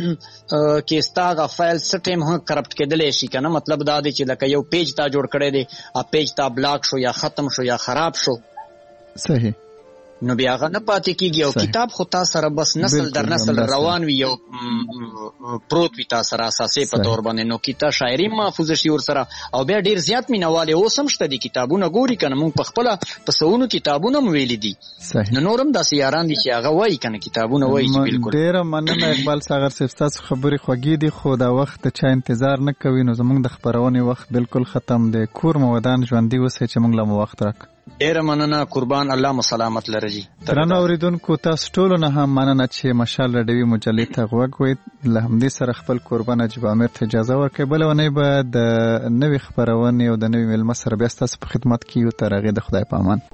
کې ستاغه فایل سټیم هم کرپټ کېدلی شي کنه مطلب دا دی چې لکه یو پیج تا جوړ کړی دی ا پیج تا بلاک شو یا ختم شو یا خراب شو صحیح نو بیا هغه نه پاتې کیږي او کتاب خو تاسو سره بس نسل در نسل روان وي یو پروت وي تاسو سره اساسي په تور باندې نو کتاب شاعري محفوظ شي ور سره او بیا ډیر زیات مینواله اوس هم شته دي کتابونه ګوري کنه مونږ په خپل په سونو کتابونه ویل دي نو نورم داسې یاران دي چې هغه وایي کنه کتابونه وایي چې بالکل ډیر مننه اقبال ساغر صاحب تاسو خبري خوږی دي خو دا وخت چا انتظار نه کوي نو زمونږ د خبرونه وخت بالکل ختم دی کور مودان ژوندۍ وسه چې مونږ له وخت راک ډیر مننه قربان الله مسلامت لري ترنه اوریدونکو تاسو ټول نه هم مننه چې مشال رډوي مجلې ته غوږ له همدې سره خپل قربان اجب امیر ته اجازه ورکړي بل ونه به د نوې خبرونه او د نوې ملمه سره بیا تاسو په خدمت کې یو تر هغه د خدای په امان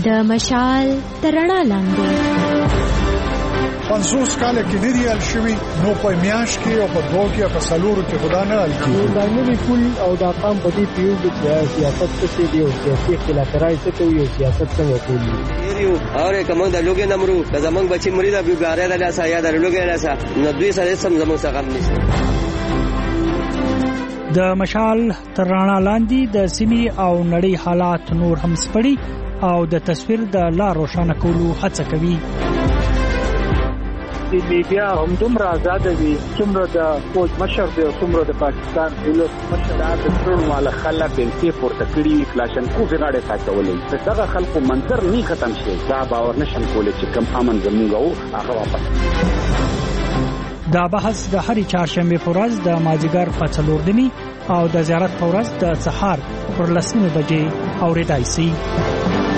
د مشال ترڼا لاندې پنځوس کاله کې نه دی حل شوي نو په میاشت کې او په دوه کې په څلورو کې خدا نه حل کیږي دا نوی پول او دا قام په دې پیو د سیاست څخه دی او سیاسي اختلافات څخه یو سیاست څخه کوي یو اور کوم د لوګي نمرو که زمنګ بچي مریض ابو ګاره د لاسه یا د لوګي لاسه نو دوی سره سم زموږ څخه هم نشته د مشال ترڼا لاندې د سیمې او نړۍ حالات نور هم سپړي او د تصویر د لا روښانه کولو هڅه کوي د میډیا هم دومره آزاد دي څومره د فوج مشر دی او څومره د پاکستان دولت مشر د ټول مال خلک بلکې پورته کړي کلاشن کو غاړه ساتولې دغه خلکو منظر نه ختم شي دا باور نشم کولای چې کم امن زموږ او هغه واپس دا بحث د هرې چهارشنبه په ورځ د مازیګر په څلور نیمې او د زیارت په ورځ د سهار پر لسمه بجې اورېدای شي